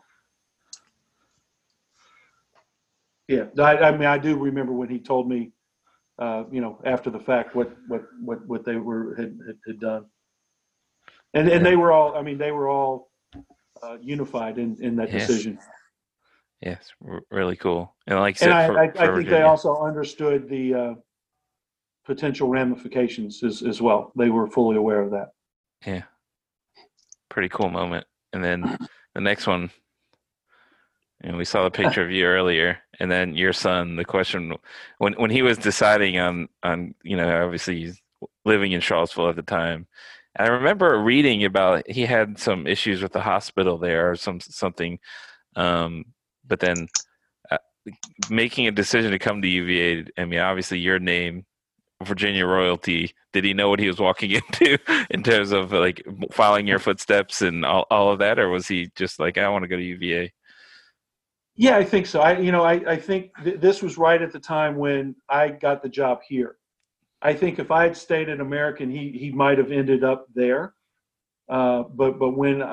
yeah, I do remember when he told me, after the fact, what they had done, and they were all unified in that decision. Yes, really cool. And like I said, I think they also understood the potential ramifications as well. They were fully aware of that. Yeah, pretty cool moment. And then the next one, we saw the picture of you earlier, and then your son. The question when he was deciding on obviously he's living in Charlottesville at the time. I remember reading about he had some issues with the hospital there or something, but then making a decision to come to UVA. I mean, obviously your name, Virginia royalty. Did he know what he was walking into in terms of like following your footsteps and all of that, or was he just like, I want to go to UVA? Yeah, I think so. I think this was right at the time when I got the job here. I think if I had stayed at American, he might have ended up there. But when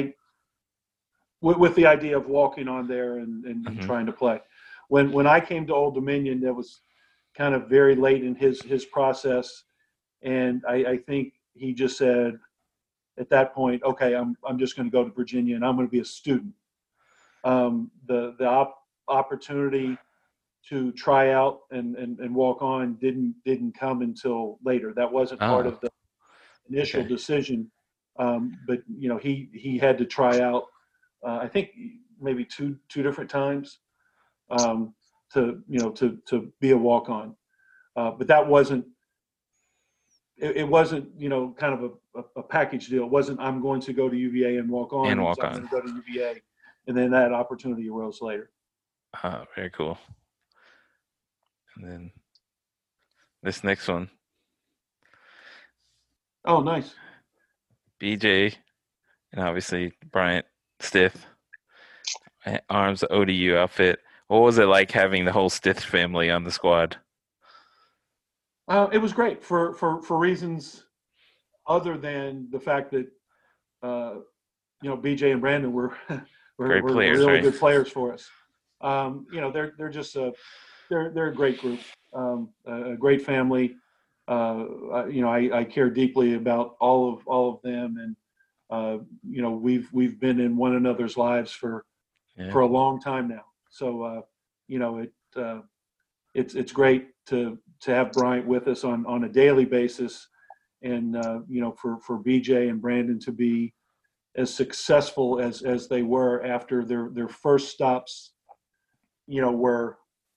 with the idea of walking on there and trying to play, when I came to Old Dominion, that was kind of very late in his process, and I think he just said at that point, okay, I'm just going to go to Virginia and I'm going to be a student. The opportunity to try out and walk on didn't come until later. That wasn't part of the initial decision. But he had to try out. I think maybe two different times to be a walk on. But that wasn't. It wasn't kind of a package deal. It wasn't I'm going to go to UVA and walk on. And I'm walk on. going to go to UVA. And then that opportunity arose later. Very cool. And then this next one. Oh, nice. BJ, and obviously Bryant Stith, arms ODU outfit. What was it like having the whole Stith family on the squad? It was great for reasons other than the fact that BJ and Brandon were players, really right? good players for us. They're just they're a great group, a great family. I care deeply about all of them, and we've been in one another's lives for a long time now. So it's great to have Bryant with us on a daily basis, and for BJ and Brandon to be as successful as they were after their first stops, were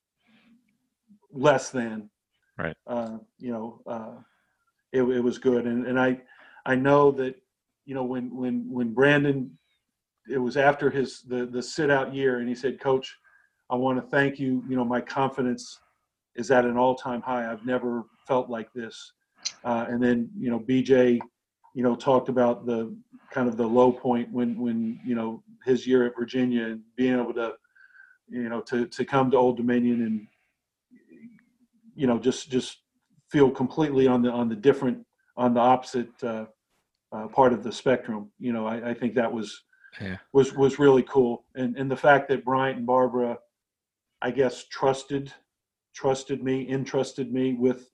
less than. Right. It was good, and I know that when Brandon, it was after the sit out year, and he said, "Coach, I want to thank you. My confidence is at an all-time high. I've never felt like this." And then BJ, talked about the kind of the low point when his year at Virginia and being able to to come to Old Dominion and just feel completely on the opposite part of the spectrum. I think that was really cool, and the fact that Bryant and Barbara, I guess, trusted entrusted me with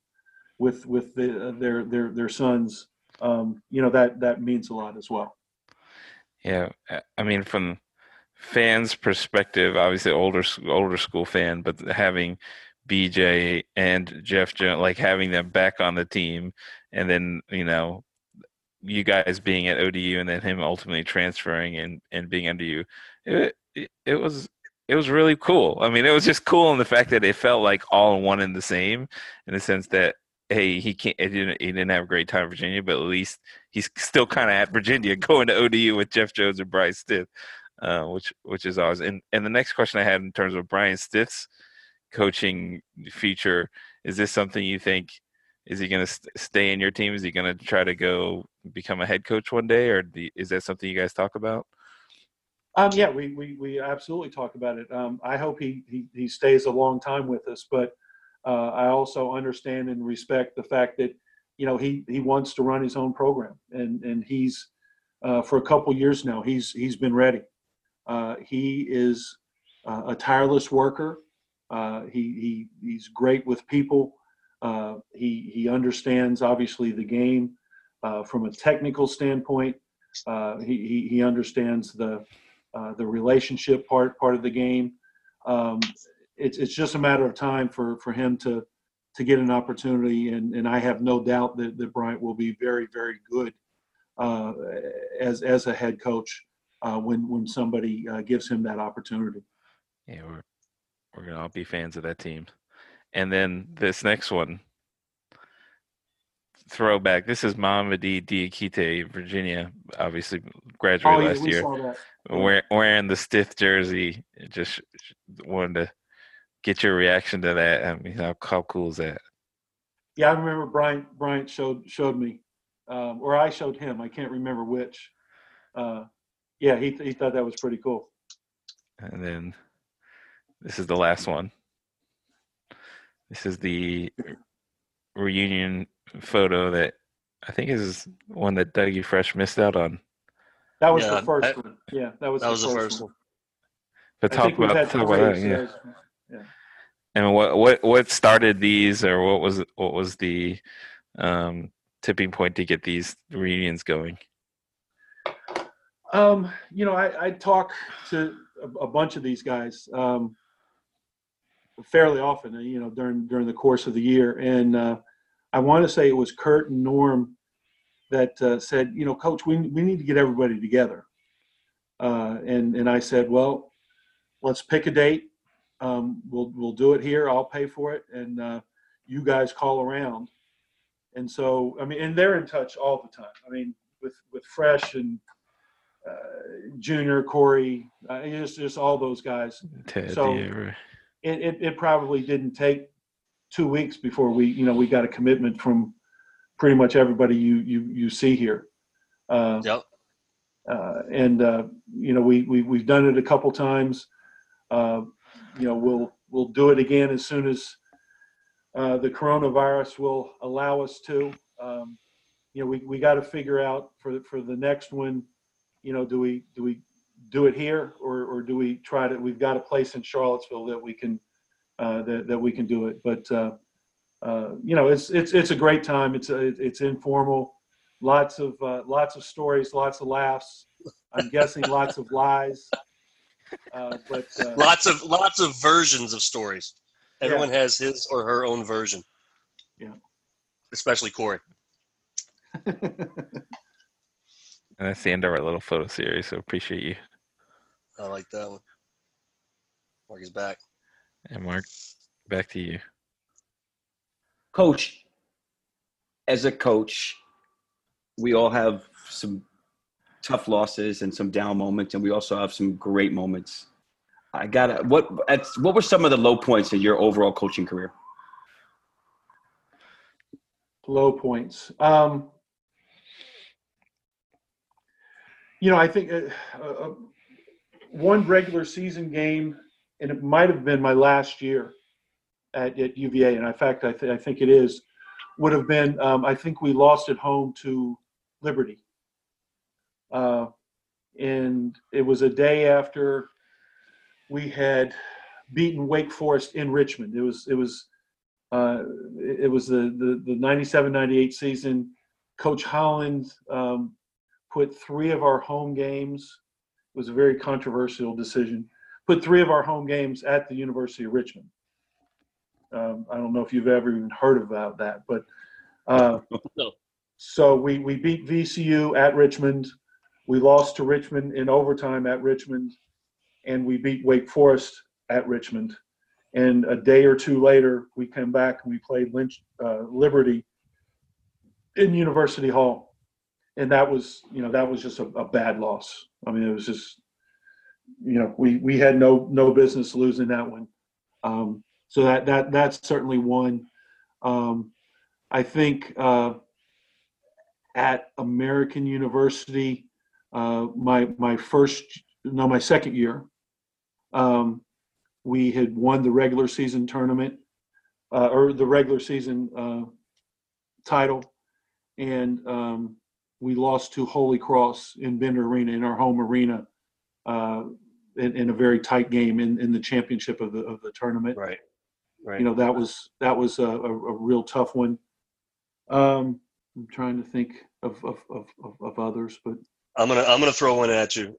their sons. That means a lot as well. Yeah, I mean, from fans' perspective, obviously older school fan, but having BJ and Jeff Jones, like having them back on the team, and then you guys being at ODU, and then him ultimately transferring and being under you, it was really cool. I mean, it was just cool in the fact that it felt like all one and the same, in the sense that, hey, he didn't have a great time in Virginia, but at least he's still kind of at Virginia going to ODU with Jeff Jones and Brian Stith, which is awesome. And the next question I had in terms of Brian Stith's coaching future, is this something you think, is he going to stay in your team? Is he going to try to go become a head coach one day, or is that something you guys talk about? Yeah, we absolutely talk about it. I hope he stays a long time with us, but I also understand and respect the fact that he wants to run his own program, and he's for a couple years now he's been ready. He is a tireless worker. He's great with people. He understands obviously the game from a technical standpoint. He understands the relationship part of the game. It's just a matter of time for him to get an opportunity, and I have no doubt that Bryant will be very, very good as a head coach when somebody gives him that opportunity. Yeah, we're gonna all be fans of that team. And then this next one, throwback. This is Mamadi Diakite, Virginia. Obviously graduated last year. Saw that. Wearing the Stith jersey. Just wanted to get your reaction to that. I mean, how cool is that? Yeah, I remember Bryant showed me, or I showed him. I can't remember which. Yeah, he thought that was pretty cool. And then this is the last one. This is the reunion photo that I think is one that Dougie Fresh missed out on. That was the first one. Yeah, that was the first one. But talk about that. Yeah. And what started these, or what was the tipping point to get these reunions going? I talk to a bunch of these guys fairly often, during the course of the year, and I want to say it was Kurt and Norm that said, Coach, we need to get everybody together, and I said, well, let's pick a date. We'll do it here. I'll pay for it, and you guys call around. And so, I mean, and they're in touch all the time. I mean, with Fresh and Junior, Corey, just all those guys. Ted, so yeah. It probably didn't take 2 weeks before we got a commitment from pretty much everybody you see here. Yep. And we've done it a couple times. We'll do it again as soon as the coronavirus will allow us to. We got to figure out for the next one. Do we do it here, or do we try to? We've got a place in Charlottesville that we can that we can do it. But it's a great time. It's informal. Lots of stories, lots of laughs. I'm guessing lots of lies. But lots of versions of stories. Everyone has his or her own version. Yeah. Especially Corey. And that's the end of our little photo series, so appreciate you. I like that one. Mark is back. And Mark, back to you. Coach, as a coach, we all have some tough losses and some down moments, and we also have some great moments. What were some of the low points in your overall coaching career? Low points. I think one regular season game, and it might have been my last year at UVA, and in fact, I think it is, would have been, I think we lost at home to Liberty. And it was a day after we had beaten Wake Forest in Richmond. It was It was the 97-98 season. Coach Holland put 3 of our home games. It was a very controversial decision. Put 3 of our home games at the University of Richmond. I don't know if you've ever even heard about that, but No. so we beat VCU at Richmond. We lost to Richmond in overtime at Richmond, and we beat Wake Forest at Richmond. And a day or two later, we came back and we played Liberty in University Hall, and that was just a bad loss. I mean, it was just, we had no business losing that one. So that's certainly one. I think at American University, my second year, we had won the regular season tournament or the regular season title, and we lost to Holy Cross in Bender Arena, in our home arena, in a very tight game in the championship of the tournament. Right. That was a real tough one. I'm trying to think of others, but I'm gonna throw one at you.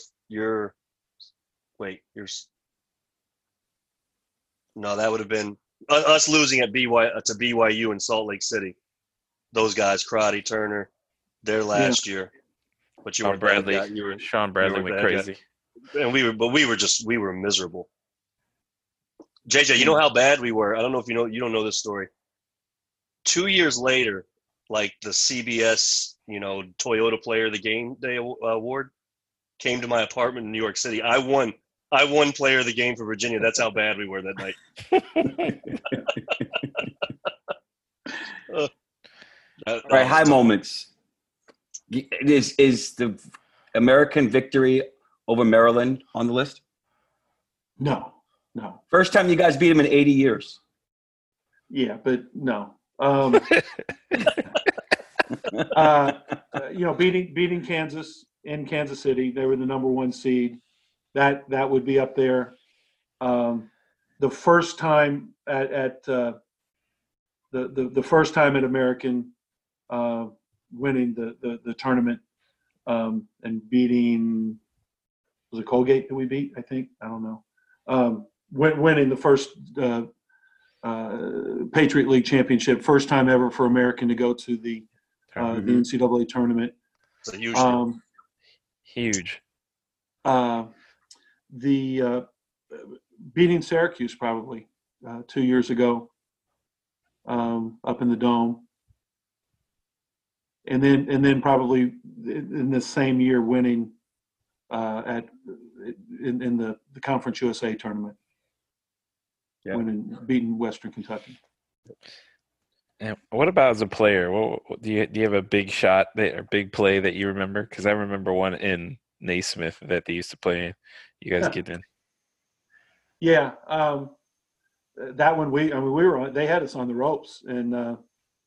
No, that would have been us losing at BYU in Salt Lake City. Those guys, Crotty, Turner, their last year. But you Sean were Bradley. Sean Bradley went crazy. And we were miserable. JJ, you know how bad we were? I don't know if you don't know this story. 2 years later, like the CBS, Toyota Player of the Game Day award came to my apartment in New York City. I won Player of the Game for Virginia. That's how bad we were that night. All right, high moments. Is the American victory over Maryland on the list? No. First time you guys beat them in 80 years. Yeah, but no. Beating Kansas in Kansas City, they were the number 1 seed. That would be up there. The first time at the first time at American, winning the tournament, and beating, was it Colgate that we beat? I think, I don't know. Winning the first Patriot League championship, first time ever for American to go to the NCAA tournament. It's a huge deal. Huge. The beating Syracuse probably 2 years ago, up in the Dome, and then probably in the same year winning in the Conference USA tournament. Yeah. Beating Western Kentucky. And what about as a player? Do you have a big shot or big play that you remember? Because I remember one in Naismith that they used to play. You guys get in. Yeah, that one we were on. They had us on the ropes, and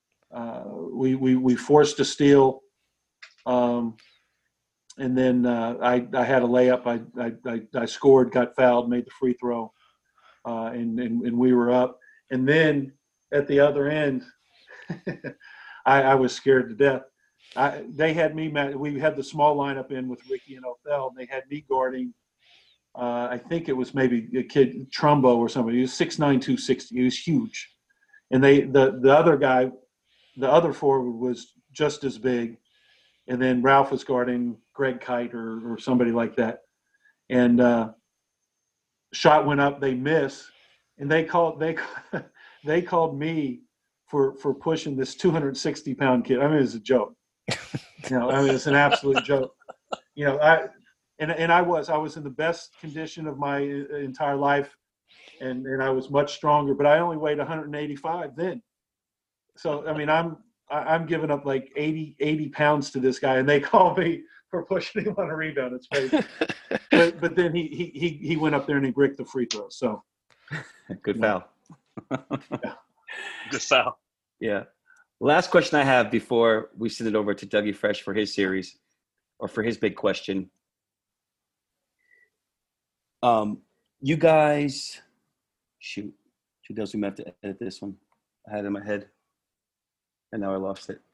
we forced a steal, and then I had a layup. I scored, got fouled, made the free throw. And we were up, and then at the other end, I was scared to death. They had me. We had the small lineup in with Ricky and Othell, and they had me guarding. I think it was maybe a kid, Trumbo or somebody. He was 6'9", 260. He was huge, and the other guy, the other forward, was just as big, and then Ralph was guarding Greg Kite or somebody like that, and. Shot went up, they miss, and they called me for pushing this 260-pound kid. I mean, it's a joke. It's an absolute joke. I was in the best condition of my entire life, and I was much stronger, but I only weighed 185 then. So I mean, I'm giving up like 80 pounds to this guy, and they call me for pushing him on a rebound. It's crazy. but then he went up there and he bricked the free throw. So good foul. Yeah. Good foul. Yeah. Last question I have before we send it over to Dougie Fresh for his series, or for his big question. You guys, shoot, we have to edit this one. I had it in my head, and now I lost it.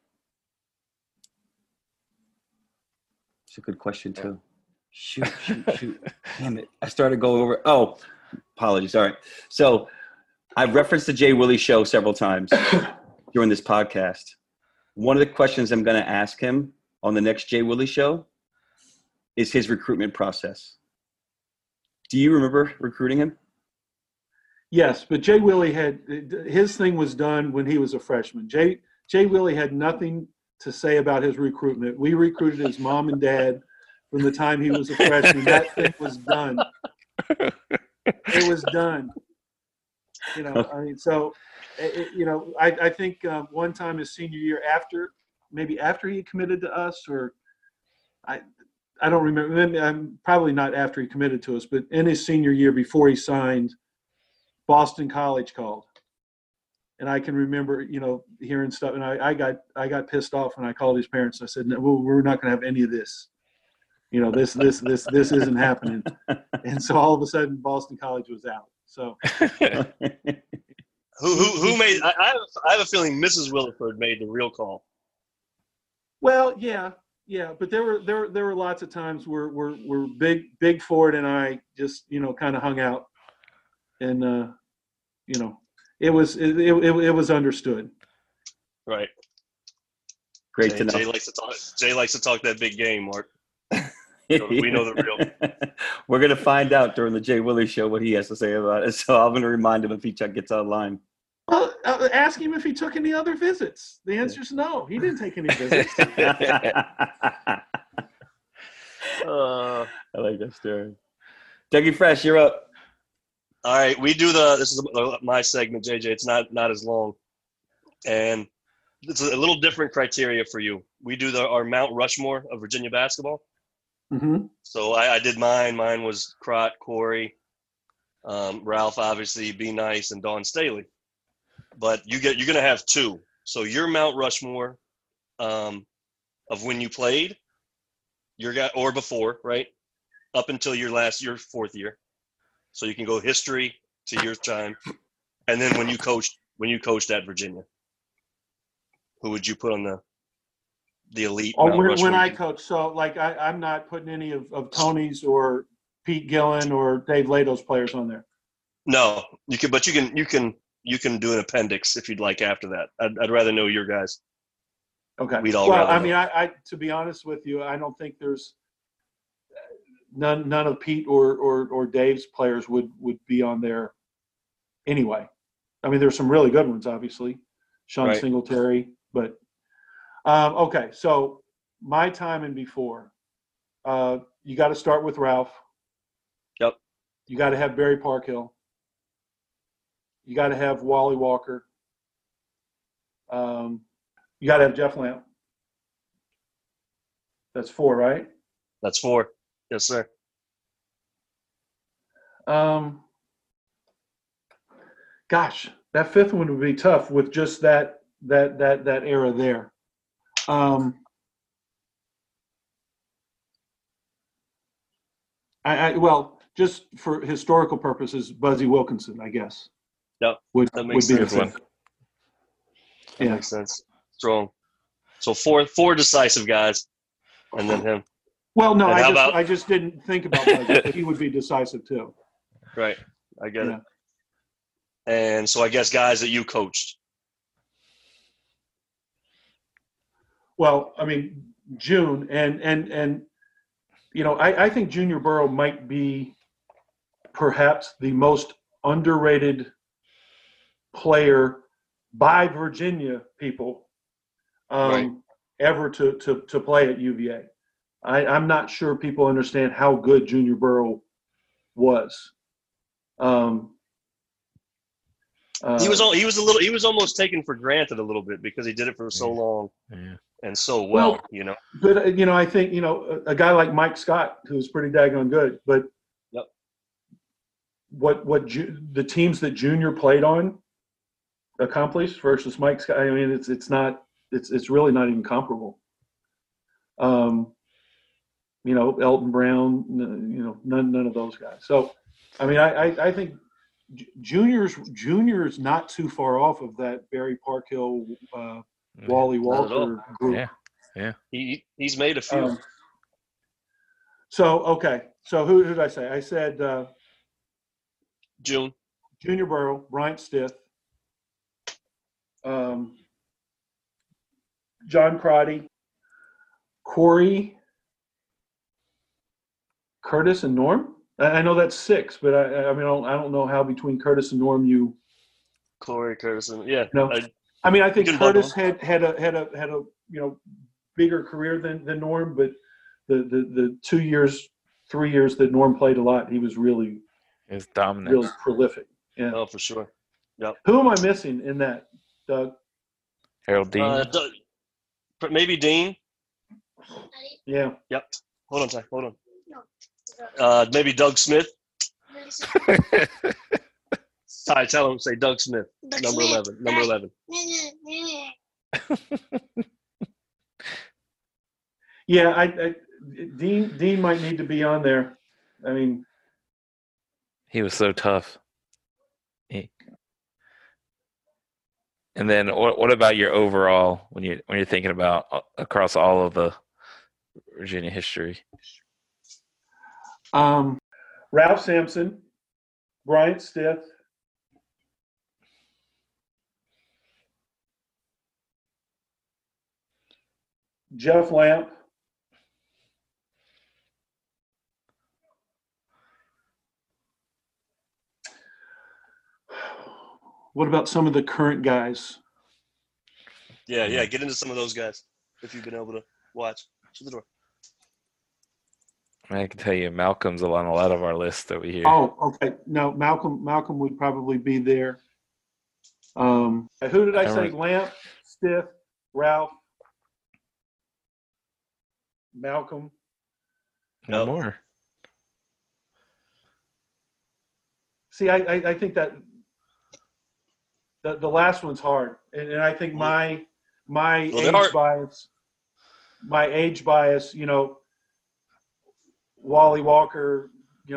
It's a good question too. Shoot. Damn it. I started going over. Oh, apologies. All right. So I've referenced the Jay Willie show several times during this podcast. One of the questions I'm going to ask him on the next Jay Willie show is his recruitment process. Do you remember recruiting him? Yes, but Jay Willie his thing was done when he was a freshman. Jay Willie had nothing to say about his recruitment. We recruited his mom and dad from the time he was a freshman. That thing was done. It was done. I mean, so, I think one time his senior year maybe after he committed to us, or I don't remember. Maybe, probably not after he committed to us, but in his senior year before he signed, Boston College called. And I can remember, hearing stuff, and I got pissed off when I called his parents. I said, "No, we're not going to have any of this. This isn't happening." And so all of a sudden, Boston College was out. So, who made? I have a feeling Mrs. Williford made the real call. Well, yeah, but there were lots of times where Big Ford and I just kind of hung out, and it was understood. Right. Great to know. Jay likes to talk that big game, Mark. We know the real. We're going to find out during the Jay Willie show what he has to say about it. So I'm going to remind him if he gets online. Well, ask him if he took any other visits. The answer is no. He didn't take any visits. I like that story. Dougie Fresh, you're up. All right, we do this is my segment, JJ. It's not as long, and it's a little different criteria for you. We do our Mount Rushmore of Virginia basketball. Mm-hmm. So I did mine. Mine was Crott, Corey, Ralph, obviously, Be Nice, and Dawn Staley. But you're gonna have two. So your Mount Rushmore of when you played, or before, right, up until your fourth year. So you can go history to your time, and then when you coached at Virginia, who would you put on the elite? When I coach, so like I'm not putting any of Tony's or Pete Gillen or Dave Lato's players on there. No, you can, but you can do an appendix if you'd like after that. I'd rather know your guys. Okay. I to be honest with you, I don't think there's none of Pete or Dave's players would be on there anyway. I mean, there's some really good ones, obviously, Sean Right. Singletary, but okay. So my time and before, you got to start with Ralph. Yep. You got to have Barry Parkhill. You got to have Wally Walker. You got to have Jeff Lamb. That's 4, right? That's 4. Yes, sir. Gosh, that 5th one would be tough with just that era there. Well, just for historical purposes, Buzzy Wilkinson, I guess. Yep. Would makes be the sense. 5th. That makes sense. Strong. So four decisive guys, and then him. Well, no, And I just didn't think about Buzzy, but he would be decisive too. Right. I get Yeah. it. And so I guess guys that you coached. Well, I mean, June and I think Junior Burrow might be perhaps the most underrated player by Virginia people Right. ever to play at UVA. I'm not sure people understand how good Junior Burrow was. He was almost taken for granted a little bit because he did it for so long and so well. But I think a guy like Mike Scott, who's pretty daggone good, but Yep. what the teams that Junior played on accomplished versus Mike Scott, I mean, it's really not even comparable. Elton Brown, none of those guys. So, I mean, I think Junior's not too far off of that Barry Parkhill, Wally Not at all. Walker group. Yeah. He's made a few. Okay. So who did I say? I said June. Junior Burrow, Bryant Stith, John Crotty, Corey, Curtis, and Norm. I know that's 6, but I mean I don't know how between Curtis and Norm you. Corey Curtis, yeah. No, I mean I think Curtis bundle. had a bigger career than Norm, but the 2 years, 3 years that Norm played a lot, he was really dominant, really prolific. Yeah. Oh, for sure. Yep. Who am I missing in that, Doug? Harold Dean. Maybe Dean. Yeah. Yep. Hold on, Ty. Hold on. Maybe Doug Smith. Ty, tell him, say Doug Smith. Number 11. Number 11. Yeah, Dean might need to be on there. I mean, he was so tough. And then, what about your overall when you're thinking about across all of the Virginia history? Ralph Sampson, Bryant Stith, Jeff Lamp, what about some of the current guys? Yeah. Get into some of those guys if you've been able to watch. To the door. I can tell you, Malcolm's on a lot of our lists that we hear. Oh, okay. No, Malcolm would probably be there. Who did I say? Lamp, Stith, Ralph, Malcolm. No more. See, I think that the last one's hard, and I think my age bias, Wally Walker,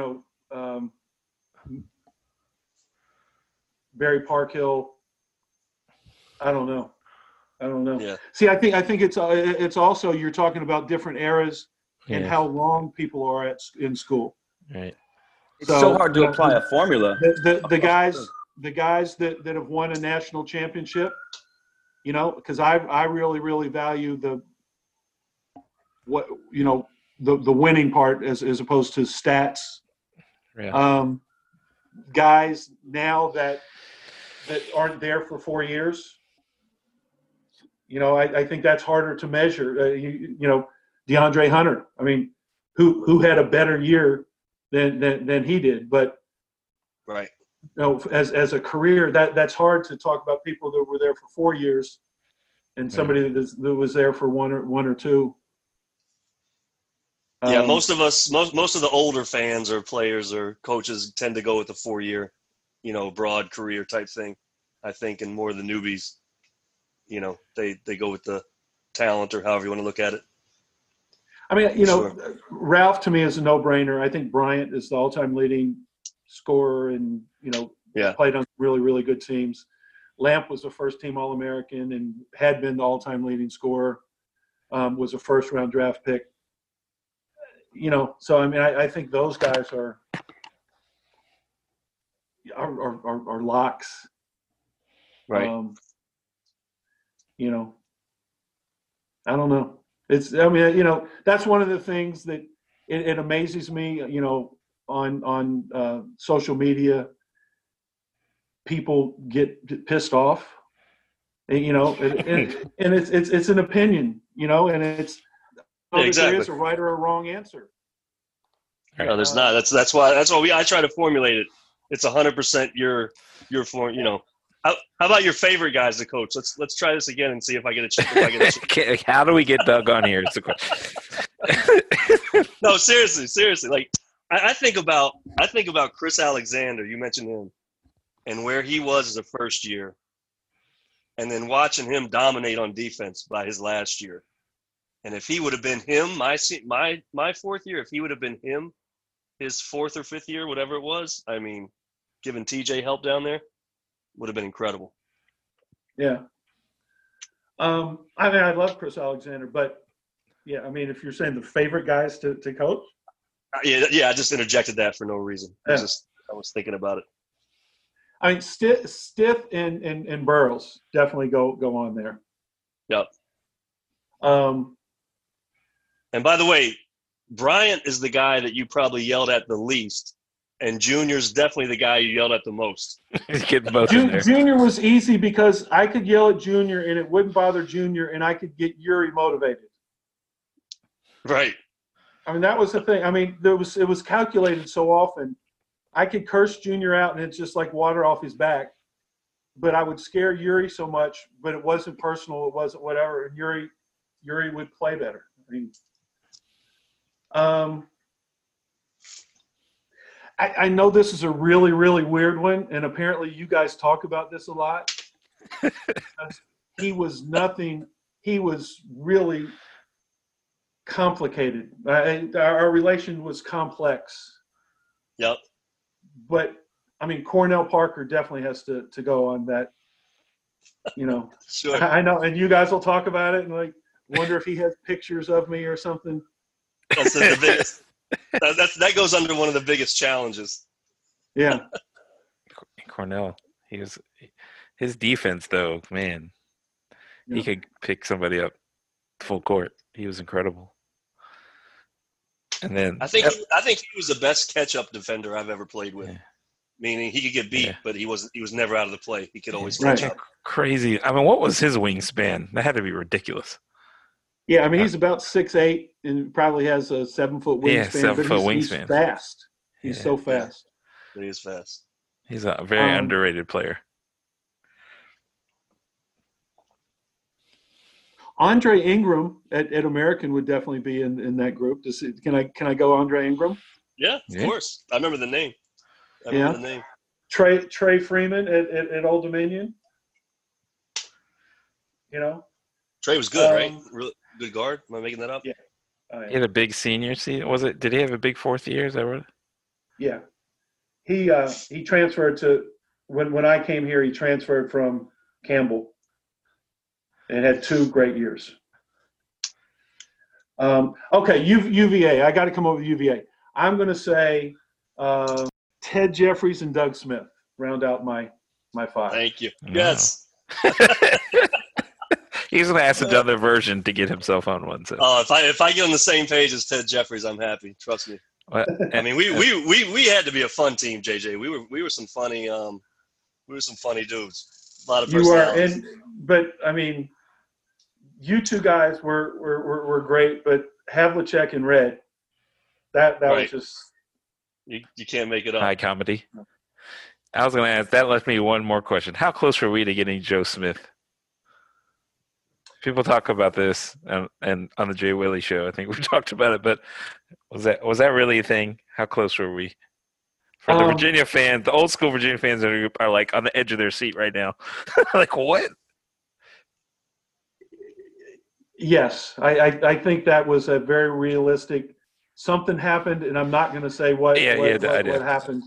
Barry Parkhill. I don't know. Yeah. See, I think it's also you're talking about different eras and how long people are in school. Right. It's so hard to apply a formula. The guys that have won a national championship, because I really, really value the winning part as opposed to stats. Yeah. Guys now that aren't there for 4 years, I think that's harder to measure. DeAndre Hunter. I mean, who had a better year than he did, but right. As a career, that's hard to talk about people that were there for 4 years, and somebody that was there for one or two. Yeah, most of the older fans or players or coaches tend to go with the 4-year, broad career type thing. I think, and more of the newbies, they go with the talent or however you want to look at it. I mean, Sure. Ralph to me is a no-brainer. I think Bryant is the all-time leading scorer and, played on really, really good teams. Lamp was a first-team All-American and had been the all-time leading scorer, was a first-round draft pick. So, I mean, I think those guys are locks. Right. I don't know. That's one of the things that it amazes me, on social media, people get pissed off, and it's an opinion, and it's exactly. There is a right or a wrong answer. No, there's not. That's why I try to formulate it. It's 100% your form. How about your favorite guys to coach? Let's try this again and see if I get a chance. How do we get Doug on here? It's a question. No, seriously. Like I think about Chris Alexander. You mentioned him and where he was as a first year, and then watching him dominate on defense by his last year. And if he would have been him, my 4th year, if he would have been him, his 4th or 5th year, whatever it was, I mean, giving TJ help down there would have been incredible. Yeah. I mean, I love Chris Alexander, but yeah, I mean, if you're saying the favorite guys to coach, Yeah, I just interjected that for no reason. Yeah. I was thinking about it. I mean, Stith and Burrows definitely go on there. Yep. Um, And by the way, Bryant is the guy that you probably yelled at the least, and Junior's definitely the guy you yelled at the most. He's getting both in there. Junior was easy because I could yell at Junior and it wouldn't bother Junior, and I could get Yuri motivated. Right. I mean, that was the thing. I mean, it was calculated so often. I could curse Junior out, and it's just like water off his back. But I would scare Yuri so much, but it wasn't personal. It wasn't whatever. And Yuri would play better. I mean, I know this is a really, really weird one, and apparently you guys talk about this a lot. He was nothing. He was really complicated. Our relation was complex. Yep. But I mean, Cornell Parker definitely has to go on that. You know, Sure. I know, and you guys will talk about it and like wonder if he has pictures of me or something. That's the biggest. That goes under one of the biggest challenges. Yeah. Cornell, his defense though, man, Yeah. he could pick somebody up full court. He was incredible. And then I think he was the best catch-up defender I've ever played with. Yeah. Meaning he could get beat, Yeah. but he was never out of the play. He could always Right. catch up. crazy. I mean, what was his wingspan? That had to be ridiculous. Yeah, I mean, he's about 6'8" and probably has a 7-foot wingspan. Yeah, 7-foot but wingspan. He's fast. He's Yeah. so fast. He is fast. He's a very underrated player. Andre Ingram at American would definitely be in that group. Can I go Andre Ingram? Yeah, of Yeah. course. I remember the name. Yeah. The name. Trey Freeman at Old Dominion. You know? Trey was good, right? Um, Really good guard. Am I making that up? Yeah. He had a big senior season. Did he have a big fourth year? Is that what? Yeah. He transferred to when I came here, he transferred from Campbell and had 2 great years. Okay, UVA. I got to come over to UVA. I'm going to say Ted Jeffries and Doug Smith round out my 5. Thank you. Wow. Yes. He's gonna ask another version to get himself on one. So. Oh, if I get on the same page as Ted Jeffries, I'm happy. Trust me. I mean, we had to be a fun team, JJ. We were some funny dudes. A lot of You are, personalities. but I mean, you two guys were great, but Havlicek and Red, that Right. was just. You can't make it up. High comedy. I was gonna ask. That left me one more question. How close were we to getting Joe Smith? People talk about this, and on the Jay Willie show, I think we talked about it. But was that really a thing? How close were we? For the Virginia fans, the old school Virginia fans are like on the edge of their seat right now. Like what? Yes, I think that was a very realistic. Something happened, and I'm not going to say what happened.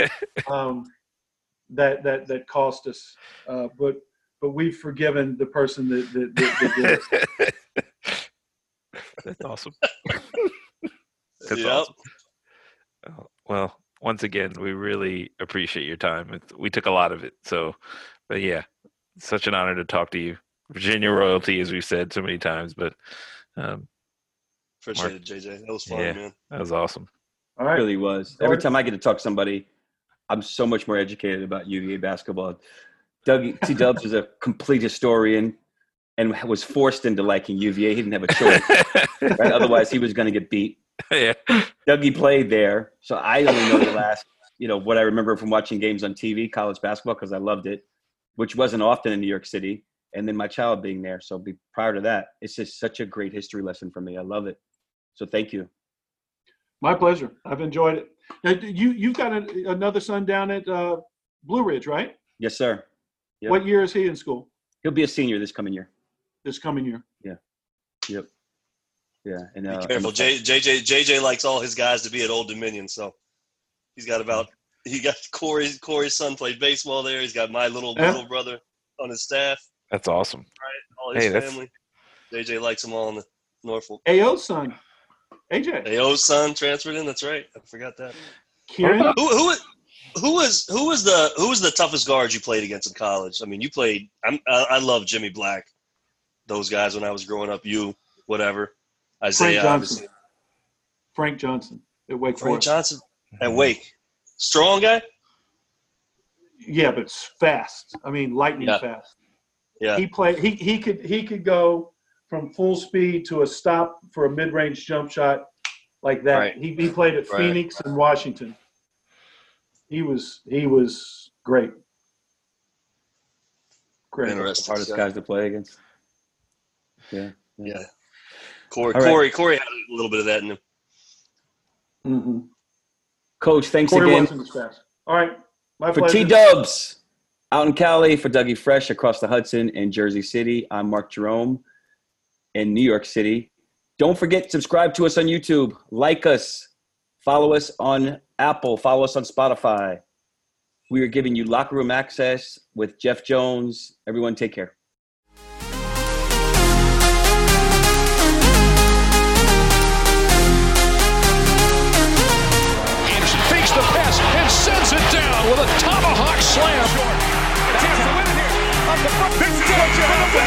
That cost us, but we've forgiven the person that did it. That's awesome. That's Yep. awesome. Well, once again, we really appreciate your time. We took a lot of it. So, but yeah, such an honor to talk to you. Virginia royalty, as we've said so many times, but Appreciate it, JJ. That was fun, Yeah. man. that was awesome. All It right. really was. Every time I get to talk to somebody, I'm so much more educated about UVA basketball. T. Dubs is a complete historian and was forced into liking UVA. He didn't have a choice. Right? Otherwise, he was going to get beat. Yeah. Dougie played there, so I only know the last, what I remember from watching games on TV, college basketball, because I loved it, which wasn't often in New York City, and then my child being there. So prior to that, it's just such a great history lesson for me. I love it. So thank you. My pleasure. I've enjoyed it. Now, you've got another son down at Blue Ridge, right? Yes, sir. Yep. What year is he in school? He'll be a senior this coming year. This coming year. Yep. Yeah. And Be careful. JJ likes all his guys to be at Old Dominion, so he's got about He got Corey's son played baseball there. He's got my little brother on his staff. That's awesome. Right, all his family. JJ likes them all in the Norfolk. AO's son, AJ. AO's son transferred in. That's right. I forgot that. Kieran. Who was the toughest guard you played against in college? I mean, you played. I love Jimmy Black. Those guys when I was growing up. You, whatever. Isaiah. Frank Johnson at Wake Forest. Frank Johnson at Wake. Strong guy. Yeah, but fast. I mean, lightning fast. Yeah. He played. He could go from full speed to a stop for a mid-range jump shot like that. Right. He played at Phoenix and Washington. He was great. Great. Interesting. Hardest guys to play against. Yeah. Corey had a little bit of that in him. Mm-hmm. Coach, thanks Corey again. wasn't as fast. All right. My For pleasure. T-Dubs out in Cali, for Dougie Fresh across the Hudson in Jersey City, I'm Mark Jerome in New York City. Don't forget, subscribe to us on YouTube. Like us. Follow us on Apple. Follow us on Spotify. We are giving you locker room access with Jeff Jones. Everyone take care. Anderson fakes the pass and sends it down with a tomahawk slam. Chance to win it here. Up the front.